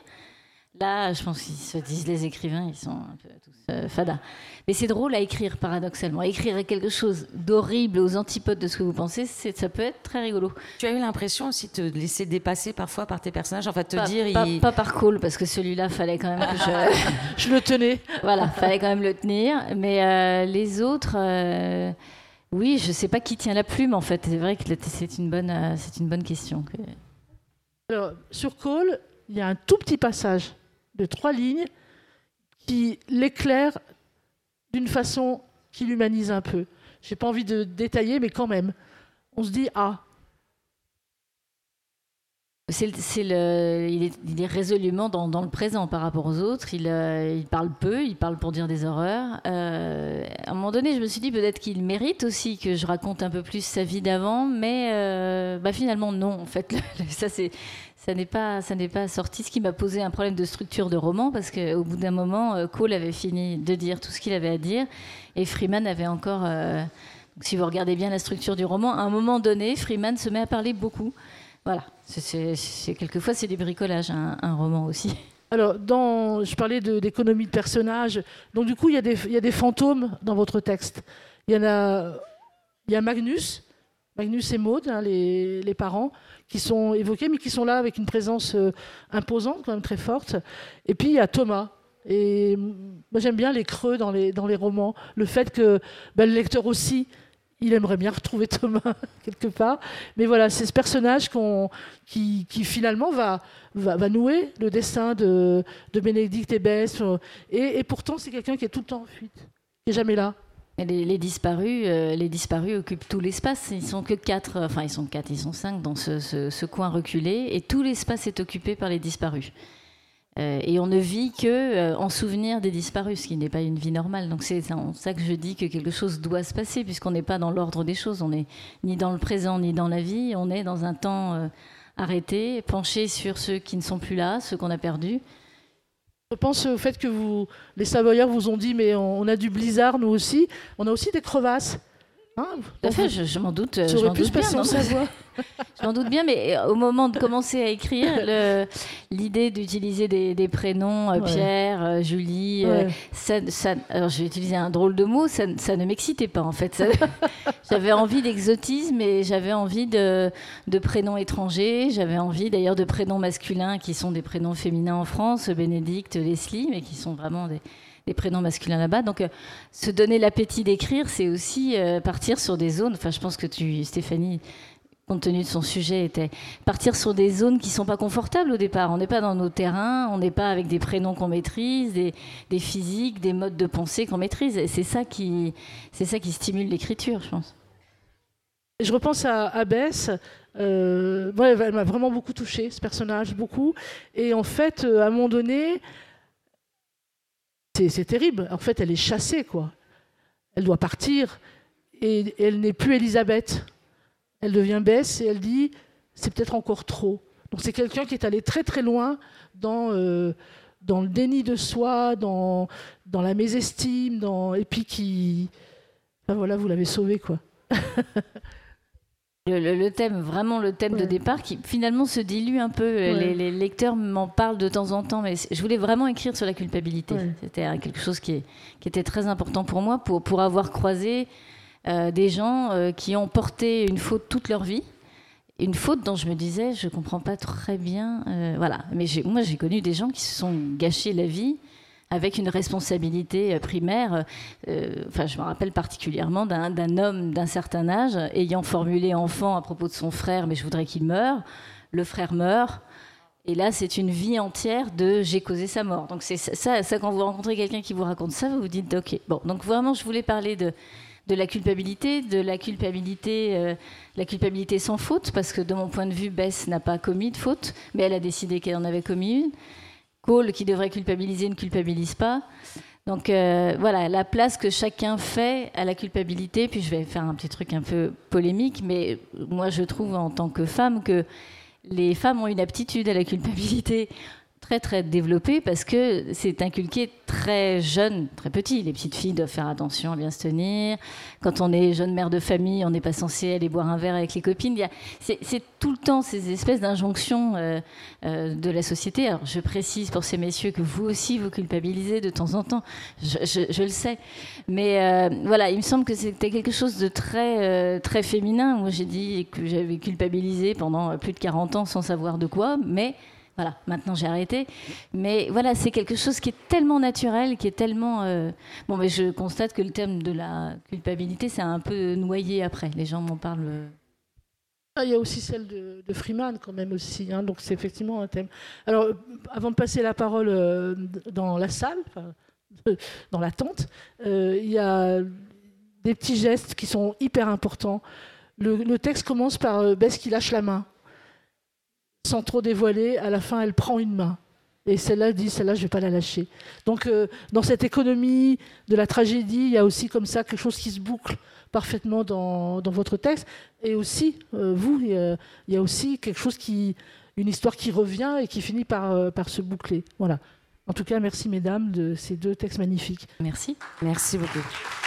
là je pense qu'ils se disent les écrivains ils sont un peu tous euh, fada. Mais c'est drôle à écrire paradoxalement. Écrire quelque chose d'horrible aux antipodes de ce que vous pensez, c'est, ça peut être très rigolo. Tu as eu l'impression aussi de te laisser dépasser parfois par tes personnages, en fait te pas, dire... Pas, il... pas par Cole, parce que celui-là, fallait quand même que je... je le tenais. Voilà, fallait quand même le tenir. Mais euh, les autres... Euh... Oui, je ne sais pas qui tient la plume, en fait. C'est vrai que c'est une bonne, euh, c'est une bonne question. Alors, sur Cole, il y a un tout petit passage de trois lignes qui l'éclaire d'une façon qui l'humanise un peu. Je n'ai pas envie de détailler, mais quand même. On se dit « Ah ». c'est, c'est le, il, est, il est résolument dans, dans le présent par rapport aux autres. Il, euh, il parle peu, il parle pour dire des horreurs. Euh, à un moment donné, je me suis dit peut-être qu'il mérite aussi que je raconte un peu plus sa vie d'avant, mais euh, bah, finalement non. En fait, ça c'est, ça n'est pas, ça n'est pas sorti. Ce qui m'a posé un problème de structure de roman, parce qu'au bout d'un moment, Cole avait fini de dire tout ce qu'il avait à dire, et Freeman avait encore. Euh, donc, si vous regardez bien la structure du roman, à un moment donné, Freeman se met à parler beaucoup. Voilà, c'est, c'est, c'est, quelquefois c'est du bricolage, un, un roman aussi. Alors, dans, je parlais de, d'économie de personnages, donc du coup, il y, a des, il y a des fantômes dans votre texte. Il y en a, il y a Magnus, Magnus et Maud, hein, les, les parents, qui sont évoqués, mais qui sont là avec une présence euh, imposante, quand même très forte. Et puis, il y a Thomas. Et moi, j'aime bien les creux dans les, dans les romans, le fait que ben, le lecteur aussi, il aimerait bien retrouver Thomas quelque part. Mais voilà, c'est ce personnage qu'on, qui, qui finalement va, va, va nouer le destin de, de Bénédicte et Bess. Et, et pourtant, c'est quelqu'un qui est tout le temps en fuite, qui n'est jamais là. Et les, les, disparus, euh, les disparus occupent tout l'espace. Ils sont que quatre, enfin ils sont quatre, ils sont cinq dans ce, ce, ce coin reculé. Et tout l'espace est occupé par les disparus. Euh, et on ne vit que euh, en souvenir des disparus, ce qui n'est pas une vie normale. Donc c'est en ça que je dis que quelque chose doit se passer, puisqu'on n'est pas dans l'ordre des choses. On n'est ni dans le présent ni dans la vie. On est dans un temps euh, arrêté, penché sur ceux qui ne sont plus là, ceux qu'on a perdus. Je pense au fait que vous, les Savoyards vous ont dit, mais on, on a du blizzard, nous aussi. On a aussi des crevasses. Hein, Tout à fait, je, je m'en doute. Je m'en pu doute se passer bien, en Savoie. Je m'en doute bien, mais au moment de commencer à écrire, le, l'idée d'utiliser des, des prénoms, euh, ouais. Pierre, euh, Julie, ouais. euh, ça, ça, alors j'ai utilisé un drôle de mot, ça, ça ne m'excitait pas en fait. Ça, j'avais envie d'exotisme et j'avais envie de, de prénoms étrangers, j'avais envie d'ailleurs de prénoms masculins qui sont des prénoms féminins en France, Bénédicte, Leslie, mais qui sont vraiment des... des prénoms masculins là-bas. Donc, euh, se donner l'appétit d'écrire, c'est aussi euh, partir sur des zones. Enfin, je pense que tu, Stéphanie, compte tenu de son sujet, était partir sur des zones qui ne sont pas confortables au départ. On n'est pas dans nos terrains, on n'est pas avec des prénoms qu'on maîtrise, des, des physiques, des modes de pensée qu'on maîtrise. Et c'est ça qui, c'est ça qui stimule l'écriture, je pense. Je repense à, à Bess. Euh, ouais, elle m'a vraiment beaucoup touchée, ce personnage, beaucoup. Et en fait, à un moment donné... C'est, c'est terrible. En fait, elle est chassée, quoi. Elle doit partir et, et elle n'est plus Elisabeth. Elle devient Bess et elle dit c'est peut-être encore trop. Donc c'est quelqu'un qui est allé très très loin dans, euh, dans le déni de soi, dans, dans la mésestime, dans... et puis qui... Ben voilà, vous l'avez sauvée, quoi. Le, le, le thème, vraiment le thème ouais. de départ qui finalement se dilue un peu. Ouais. Les, les lecteurs m'en parlent de temps en temps, mais je voulais vraiment écrire sur la culpabilité. Ouais. C'était quelque chose qui, est, qui était très important pour moi, pour, pour avoir croisé euh, des gens euh, qui ont porté une faute toute leur vie. Une faute dont je me disais, je ne comprends pas très bien. Euh, voilà. Mais j'ai, moi, j'ai connu des gens qui se sont gâchés la vie avec une responsabilité primaire. Euh, enfin, je me rappelle particulièrement d'un, d'un homme d'un certain âge ayant formulé enfant à propos de son frère, mais je voudrais qu'il meure. Le frère meurt. Et là, c'est une vie entière de « j'ai causé sa mort ». Donc c'est ça, ça, quand vous rencontrez quelqu'un qui vous raconte ça, vous vous dites « ok ». Bon, donc vraiment, je voulais parler de, de la culpabilité, de la culpabilité, euh, la culpabilité sans faute, parce que de mon point de vue, Bess n'a pas commis de faute, mais elle a décidé qu'elle en avait commis une. Cole, qui devrait culpabiliser, ne culpabilise pas. Donc euh, voilà, la place que chacun fait à la culpabilité. Puis je vais faire un petit truc un peu polémique, mais moi je trouve en tant que femme que les femmes ont une aptitude à la culpabilité très très développée parce que c'est inculqué très jeune, très petit. Les petites filles doivent faire attention à bien se tenir. Quand on est jeune mère de famille, on n'est pas censé aller boire un verre avec les copines. Il y a, c'est, c'est tout le temps ces espèces d'injonctions euh, euh, de la société. Alors je précise pour ces messieurs que vous aussi vous culpabilisez de temps en temps. Je, je, je le sais. Mais euh, voilà, il me semble que c'était quelque chose de très, euh, très féminin. Moi j'ai dit que j'avais culpabilisé pendant plus de quarante ans sans savoir de quoi, mais... Voilà, maintenant j'ai arrêté. Mais voilà, c'est quelque chose qui est tellement naturel, qui est tellement... Euh... Bon, mais je constate que le thème de la culpabilité, c'est un peu noyé après. Les gens m'en parlent... Ah, il y a aussi celle de, de Freeman, quand même, aussi. Hein, donc c'est effectivement un thème. Alors, avant de passer la parole euh, dans la salle, enfin, dans la tente, euh, il y a des petits gestes qui sont hyper importants. Le, le texte commence par euh, Bess qui lâche la main. sans trop dévoiler, à la fin, elle prend une main. Et celle-là elle dit, celle-là, je ne vais pas la lâcher. Donc, euh, dans cette économie de la tragédie, il y a aussi comme ça quelque chose qui se boucle parfaitement dans, dans votre texte. Et aussi, euh, vous, il y, a, il y a aussi quelque chose qui... une histoire qui revient et qui finit par, euh, par se boucler. Voilà. En tout cas, merci, mesdames, de ces deux textes magnifiques. Merci. Merci beaucoup.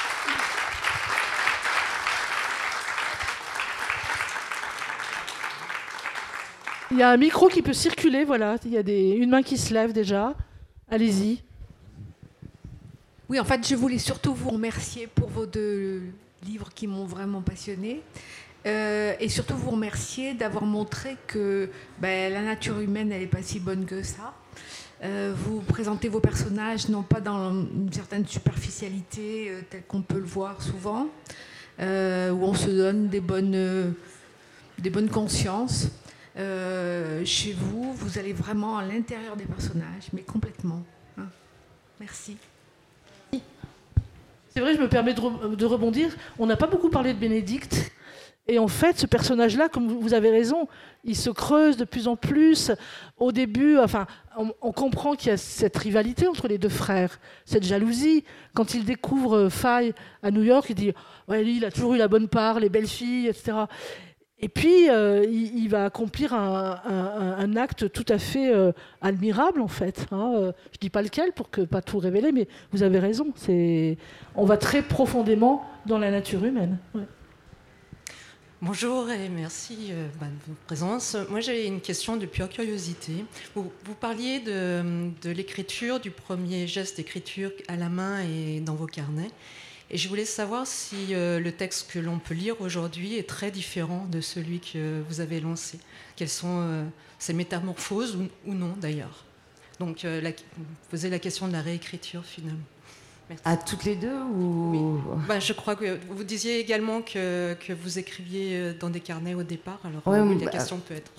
Il y a un micro qui peut circuler, voilà. Il y a des, une main qui se lève déjà. Allez-y. Oui, en fait, je voulais surtout vous remercier pour vos deux livres qui m'ont vraiment passionnée. Euh, et surtout vous remercier d'avoir montré que ben, la nature humaine, elle n'est pas si bonne que ça. Euh, vous présentez vos personnages non pas dans une certaine superficialité euh, telle qu'on peut le voir souvent, euh, où on se donne des bonnes, euh, des bonnes consciences. Euh, chez vous, vous allez vraiment à l'intérieur des personnages, mais complètement. Hein. Merci. C'est vrai, je me permets de, re- de rebondir. On n'a pas beaucoup parlé de Bénédicte. Et en fait, ce personnage-là, comme vous avez raison, il se creuse de plus en plus. Au début, enfin, on, on comprend qu'il y a cette rivalité entre les deux frères, cette jalousie. Quand il découvre Faye à New York, il dit ouais, lui, il a toujours eu la bonne part, les belles filles, et cetera. Et puis, euh, il, il va accomplir un, un, un acte tout à fait euh, admirable, en fait. Hein. Euh, je ne dis pas lequel pour que pas tout révéler, mais vous avez raison. C'est... On va très profondément dans la nature humaine. Ouais. Bonjour et merci euh, bah, de votre présence. Moi, j'avais une question de pure curiosité. Vous, vous parliez de, de l'écriture, du premier geste d'écriture à la main et dans vos carnets. Et je voulais savoir si euh, le texte que l'on peut lire aujourd'hui est très différent de celui que vous avez lancé. Quelles sont euh, ces métamorphoses ou, ou non, d'ailleurs. Donc, euh, la, vous posez la question de la réécriture, finalement. Merci. À toutes les deux ou... Oui. Ben, je crois que vous disiez également que, que vous écriviez dans des carnets au départ. Alors, ouais, oui, bah, la question peut être...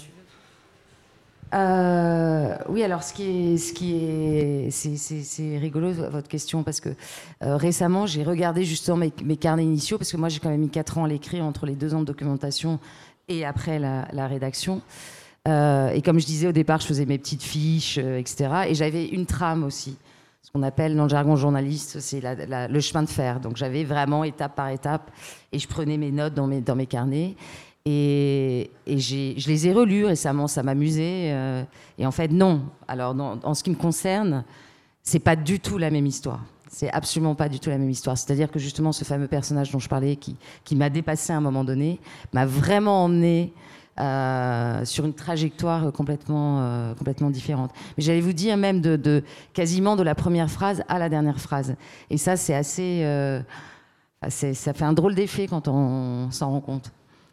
Euh, oui, alors ce qui est, ce qui est, c'est, c'est, c'est rigolo votre question parce que euh, récemment j'ai regardé justement mes, mes carnets initiaux parce que moi j'ai quand même mis quatre ans à l'écrire entre les deux ans de documentation et après la, la rédaction. Euh, et comme je disais au départ, je faisais mes petites fiches, euh, et cetera. Et j'avais une trame aussi, ce qu'on appelle dans le jargon journaliste, c'est la, la, le chemin de fer. Donc j'avais vraiment étape par étape et je prenais mes notes dans mes, dans mes carnets. Et, et j'ai, je les ai relus récemment, ça m'amusait. Euh, et en fait, non. Alors, dans, en ce qui me concerne, c'est pas du tout la même histoire. C'est absolument pas du tout la même histoire. C'est-à-dire que justement, ce fameux personnage dont je parlais, qui, qui m'a dépassé à un moment donné, m'a vraiment emmené euh, sur une trajectoire complètement, euh, complètement différente. Mais j'allais vous dire même de, de quasiment de la première phrase à la dernière phrase. Et ça, c'est assez, euh, c'est, ça fait un drôle d'effet quand on s'en rend compte.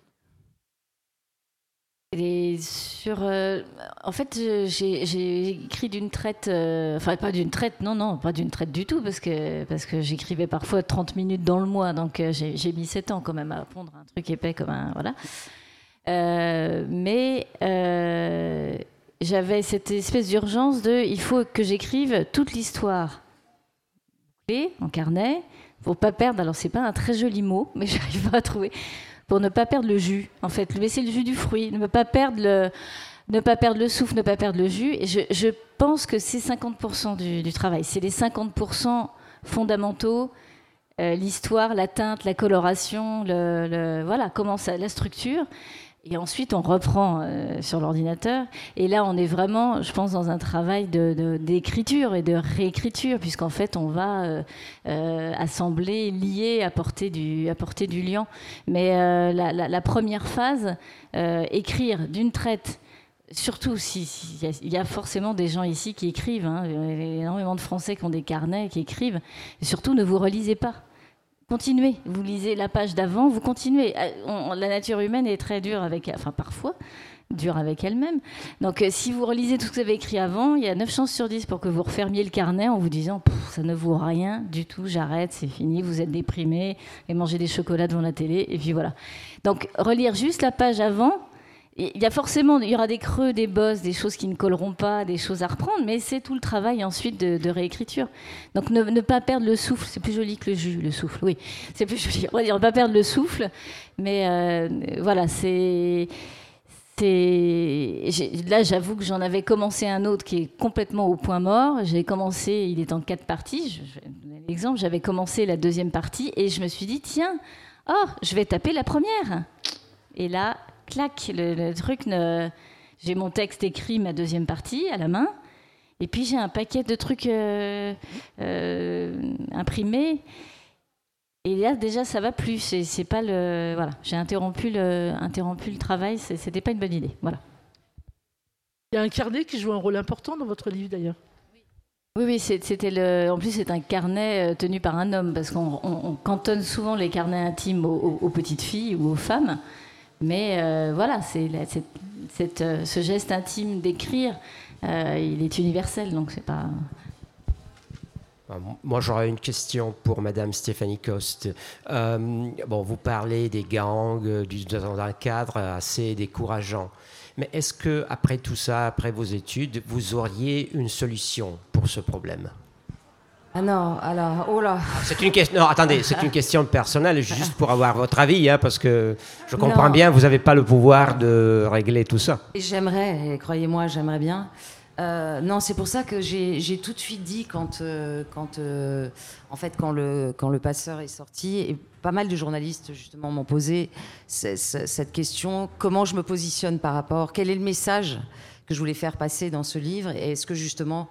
Et sur, euh, en fait, j'ai, j'ai écrit d'une traite, euh, enfin pas d'une traite, non, non, pas d'une traite du tout, parce que, parce que j'écrivais parfois trente minutes dans le mois, donc euh, j'ai, j'ai mis sept ans quand même à pondre un truc épais comme un, voilà. Euh, mais euh, j'avais cette espèce d'urgence de, il faut que j'écrive toute l'histoire en carnet, pour pas perdre, alors c'est pas un très joli mot, mais j'arrive pas à trouver... pour ne pas perdre le jus, en fait, laisser le jus du fruit, ne pas perdre le, ne pas perdre le souffle, ne pas perdre le jus. Et je, je pense que c'est cinquante pour cent du, du travail. C'est les cinquante pour cent fondamentaux, euh, l'histoire, la teinte, la coloration, le, le, voilà, comment ça, la structure. Et ensuite, on reprend euh, sur l'ordinateur. Et là, on est vraiment, je pense, dans un travail de, de, d'écriture et de réécriture, puisqu'en fait, on va euh, euh, assembler, lier, apporter du, apporter du liant. Mais euh, la, la, la première phase, euh, écrire d'une traite, surtout si, si il y a forcément des gens ici qui écrivent, hein, il y a énormément de Français qui ont des carnets, qui écrivent. Et surtout, ne vous relisez pas. Continuez, vous lisez la page d'avant, vous continuez. On, la nature humaine est très dure avec, enfin parfois, dure avec elle-même. Donc euh, si vous relisez tout ce que vous avez écrit avant, il y a neuf chances sur dix pour que vous refermiez le carnet en vous disant « ça ne vaut rien du tout, j'arrête, c'est fini, vous êtes déprimé, et mangez des chocolats devant la télé, et puis voilà ». Donc relire juste la page avant, il y a forcément, il y aura des creux, des bosses, des choses qui ne colleront pas, des choses à reprendre, mais c'est tout le travail ensuite de, de réécriture. Donc ne, ne pas perdre le souffle, c'est plus joli que le jus, le souffle, oui, c'est plus joli. On va dire ne pas perdre le souffle, mais euh, voilà, c'est, c'est... Là, j'avoue que j'en avais commencé un autre qui est complètement au point mort. J'ai commencé, il est en quatre parties. Je vais vous donner l'exemple. J'avais commencé la deuxième partie et je me suis dit, tiens, oh, je vais taper la première. Et là, clac, le, le truc, ne... j'ai mon texte écrit, ma deuxième partie, à la main. Et puis, j'ai un paquet de trucs euh, euh, imprimés. Et là, déjà, ça va plus. C'est, c'est pas le... Voilà, j'ai interrompu le, interrompu le travail. C'est, c'était pas une bonne idée. Voilà. Il y a un carnet qui joue un rôle important dans votre livre, d'ailleurs. Oui, oui, c'était le... En plus, c'est un carnet tenu par un homme, parce qu'on on, on cantonne souvent les carnets intimes aux, aux, aux petites filles ou aux femmes. Mais euh, voilà, c'est, c'est, c'est, euh, ce geste intime d'écrire, euh, il est universel, donc c'est pas... Moi, j'aurais une question pour Madame Stéphanie Coste. Euh, bon, vous parlez des gangs, euh, du, dans un cadre assez décourageant. Mais est-ce que, après tout ça, après vos études, vous auriez une solution pour ce problème ? Ah non, alors, oh là. C'est une question. Non, attendez, c'est une question personnelle, juste pour avoir votre avis, hein, parce que je comprends non. bien, vous n'avez pas le pouvoir de régler tout ça. J'aimerais, croyez-moi, j'aimerais bien. Euh, non, c'est pour ça que j'ai, j'ai tout de suite dit quand, euh, quand, euh, en fait, quand le, quand le passeur est sorti, et pas mal de journalistes justement m'ont posé c- c- cette question, comment je me positionne par rapport, quel est le message que je voulais faire passer dans ce livre, et est-ce que justement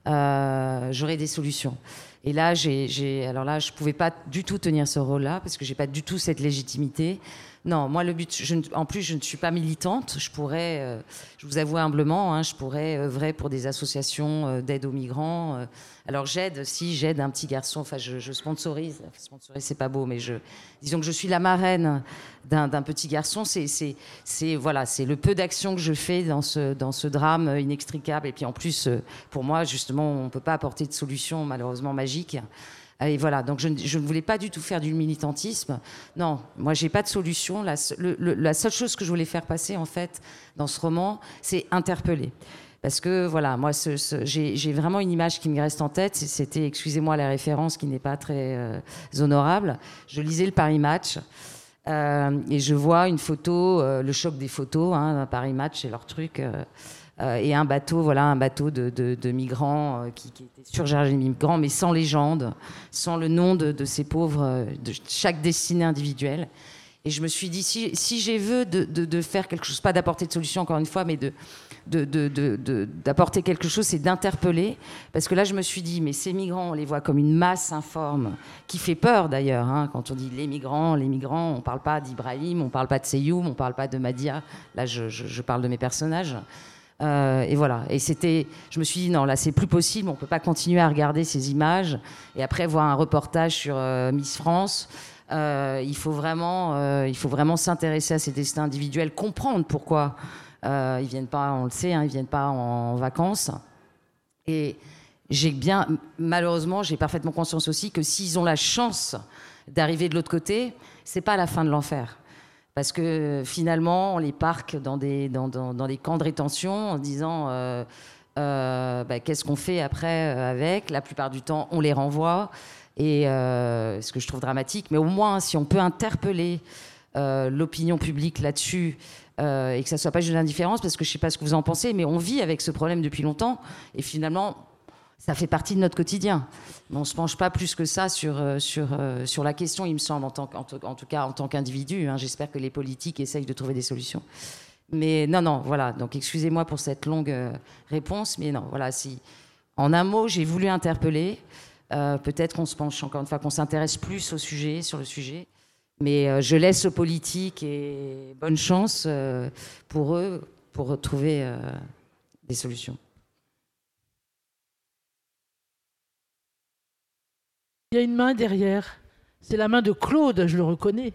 euh, j'aurais des solutions. Et là, j'ai, j'ai, alors là, je pouvais pas du tout tenir ce rôle-là parce que j'ai pas du tout cette légitimité. Non, moi, le but, je ne, en plus, je ne suis pas militante. Je pourrais, euh, je vous avoue humblement, hein, je pourrais œuvrer pour des associations euh, d'aide aux migrants. Euh, alors, j'aide, si, j'aide un petit garçon, enfin, je, je sponsorise. Sponsorise, c'est pas beau, mais je, disons que je suis la marraine d'un, d'un petit garçon. C'est, c'est, c'est, voilà, c'est le peu d'action que je fais dans ce, dans ce drame inextricable. Et puis, en plus, euh, pour moi, justement, on ne peut pas apporter de solution, malheureusement, magique. Et voilà, donc je, je ne voulais pas du tout faire du militantisme. Non, moi, j'ai pas de solution. La, le, le, la seule chose que je voulais faire passer, en fait, dans ce roman, c'est interpeller. Parce que, voilà, moi, ce, ce, j'ai, j'ai vraiment une image qui me reste en tête. C'était, excusez-moi la référence qui n'est pas très euh, honorable. Je lisais le Paris Match euh, et je vois une photo, euh, le choc des photos, hein, Paris Match, c'est leur truc... Euh, Euh, et un bateau, voilà, un bateau de, de, de migrants euh, qui, qui était surchargé de migrants, mais sans légende, sans le nom de, de ces pauvres, de chaque destinée individuelle. Et je me suis dit, si, si j'ai veux de, de, de faire quelque chose, pas d'apporter de solution encore une fois, mais de, de, de, de, de, d'apporter quelque chose, c'est d'interpeller. Parce que là, je me suis dit, mais ces migrants, on les voit comme une masse informe, qui fait peur d'ailleurs. Hein, quand on dit les migrants, les migrants, on ne parle pas d'Ibrahim, on ne parle pas de Seyoum, on ne parle pas de Madia. Là, je, je, je parle de mes personnages. Euh, et voilà. Et c'était, je me suis dit non, là c'est plus possible. On peut pas continuer à regarder ces images et après voir un reportage sur euh, Miss France. Euh, il faut vraiment, euh, il faut vraiment s'intéresser à ces destins individuels, comprendre pourquoi euh, ils viennent pas. On le sait, hein, ils viennent pas en, en vacances. Et j'ai bien, malheureusement, j'ai parfaitement conscience aussi que s'ils ont la chance d'arriver de l'autre côté, c'est pas la fin de l'enfer. Parce que finalement, on les parque dans des, dans, dans, dans des camps de rétention en disant euh, euh, bah, qu'est-ce qu'on fait après avec ? La plupart du temps, on les renvoie. Et euh, ce que je trouve dramatique, mais au moins, si on peut interpeller euh, l'opinion publique là-dessus euh, et que ça ne soit pas juste l'indifférence, parce que je ne sais pas ce que vous en pensez, mais on vit avec ce problème depuis longtemps. Et finalement, ça fait partie de notre quotidien. Mais on ne se penche pas plus que ça sur, sur, sur la question, il me semble, en, tant, en, en tout cas en tant qu'individu. Hein. J'espère que les politiques essayent de trouver des solutions. Mais non, non, voilà. Donc, excusez-moi pour cette longue euh, réponse. Mais non, voilà. Si, en un mot, j'ai voulu interpeller. Euh, peut-être qu'on se penche, encore une fois, qu'on s'intéresse plus au sujet, sur le sujet. Mais euh, je laisse aux politiques et bonne chance euh, pour eux pour retrouver euh, des solutions. Il y a une main derrière. C'est la main de Claude, je le reconnais.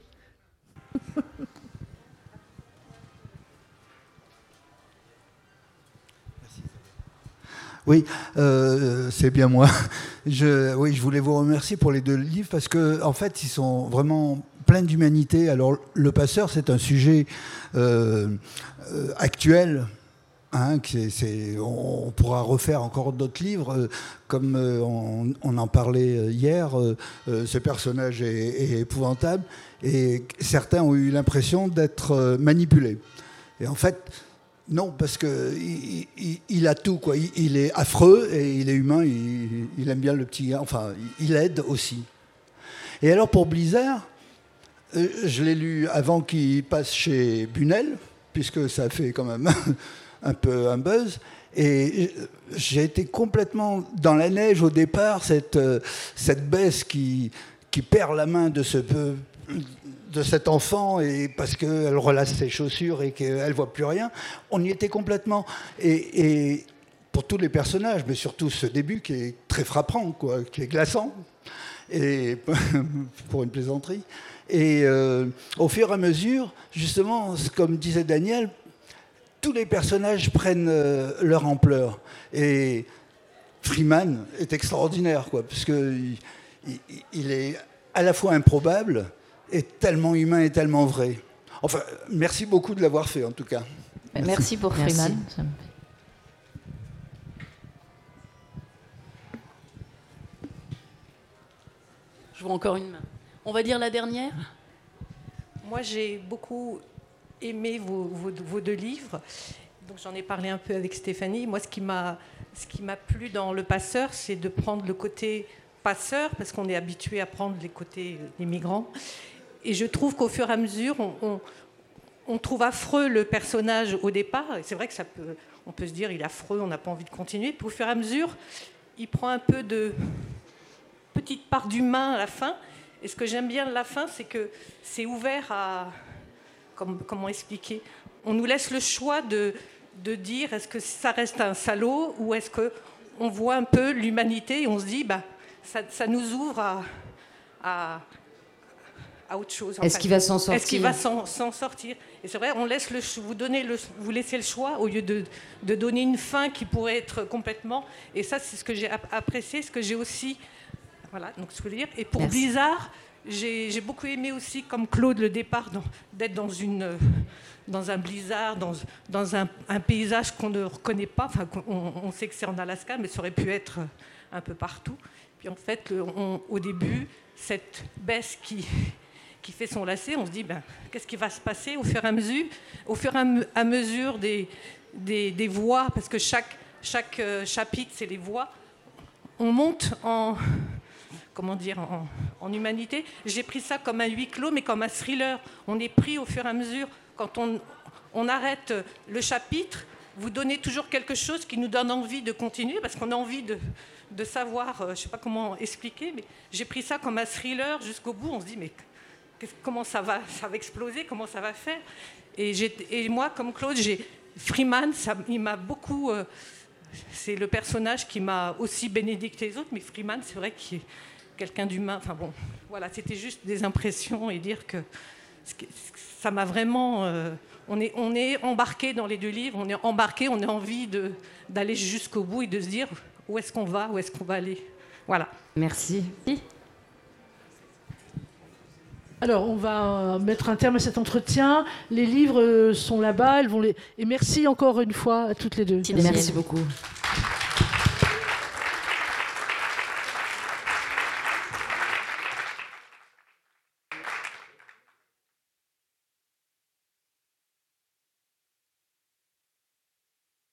Oui, euh, c'est bien moi. Je, oui, je voulais vous remercier pour les deux livres parce que, en fait, ils sont vraiment pleins d'humanité. Alors, le passeur, c'est un sujet euh, euh, actuel. Hein, c'est, c'est, on pourra refaire encore d'autres livres, euh, comme euh, on, on en parlait hier. Euh, euh, ce personnage est, est épouvantable et certains ont eu l'impression d'être euh, manipulés. Et en fait, non, parce qu'il il, il a tout, quoi. Il, il est affreux et il est humain, il, il aime bien le petit gars, enfin, il aide aussi. Et alors pour Blizzard, euh, je l'ai lu avant qu'il passe chez Bunel, puisque ça fait quand même un peu un buzz. Et j'ai été complètement dans la neige au départ, cette, cette bête qui, qui perd la main de, ce, de cet enfant et parce qu'elle relasse ses chaussures et qu'elle ne voit plus rien. On y était complètement. Et, et pour tous les personnages, mais surtout ce début qui est très frappant, quoi, qui est glaçant, et, pour une plaisanterie. Et euh, au fur et à mesure, justement, comme disait Daniel, tous les personnages prennent euh, leur ampleur. Et Freeman est extraordinaire, quoi, parce qu'il il, il est à la fois improbable et tellement humain et tellement vrai. Enfin, merci beaucoup de l'avoir fait, en tout cas. Merci, merci pour merci. Freeman. Je vois encore une main. On va dire la dernière. Moi, j'ai beaucoup aimé vos, vos, vos deux livres. Donc, j'en ai parlé un peu avec Stéphanie. Moi, ce qui m'a, ce qui m'a plu dans Le Passeur, c'est de prendre le côté passeur, parce qu'on est habitué à prendre les côtés des migrants. Et je trouve qu'au fur et à mesure, on, on, on trouve affreux le personnage au départ. Et c'est vrai que ça peut, on peut se dire, il est affreux, on n'a pas envie de continuer. Puis au fur et à mesure, il prend un peu de petite part d'humain à la fin. Et ce que j'aime bien de la fin, c'est que c'est ouvert à... Comme, comment expliquer ? On nous laisse le choix de, de dire est-ce que ça reste un salaud ou est-ce qu'on voit un peu l'humanité et on se dit bah, ça, ça nous ouvre à, à, à autre chose. Est-ce qu'il va s'en sortir ? Est-ce qu'il va s'en, s'en sortir ? Et c'est vrai, on laisse le, vous, donnez le, vous laissez le choix au lieu de, de donner une fin qui pourrait être complètement... Et ça, c'est ce que j'ai apprécié, ce que j'ai aussi... Voilà, donc ce que je veux dire. Et pour Merci. Blizzard, j'ai, j'ai beaucoup aimé aussi, comme Claude, le départ, dans, d'être dans, une, dans un blizzard, dans, dans un, un paysage qu'on ne reconnaît pas. Enfin, on, on sait que c'est en Alaska, mais ça aurait pu être un peu partout. Puis en fait, le, on, au début, cette bête qui, qui fait son lacet, on se dit, ben, qu'est-ce qui va se passer au fur et à mesure, au fur et à mesure des, des, des voix, parce que chaque, chaque chapitre, c'est les voix. On monte en... comment dire, en, en humanité. J'ai pris ça comme un huis clos, mais comme un thriller. On est pris au fur et à mesure. Quand on, on arrête le chapitre, vous donnez toujours quelque chose qui nous donne envie de continuer, parce qu'on a envie de, de savoir, je ne sais pas comment expliquer, mais j'ai pris ça comme un thriller jusqu'au bout. On se dit, mais comment ça va, ça va exploser, comment ça va faire ? Et, j'ai, et moi, comme Claude, j'ai, Freeman, ça, il m'a beaucoup... Euh, c'est le personnage qui m'a aussi bénédicté les autres, mais Freeman, c'est vrai qu'il est quelqu'un d'humain. Enfin bon, voilà, c'était juste des impressions et dire que ça m'a vraiment... Euh, on est, on est embarqué dans les deux livres, on est embarqué, on a envie de, d'aller jusqu'au bout et de se dire où est-ce qu'on va, où est-ce qu'on va aller. Voilà. Merci. Alors, on va mettre un terme à cet entretien. Les livres sont là-bas, elles vont les... Et merci encore une fois à toutes les deux. Merci, merci beaucoup.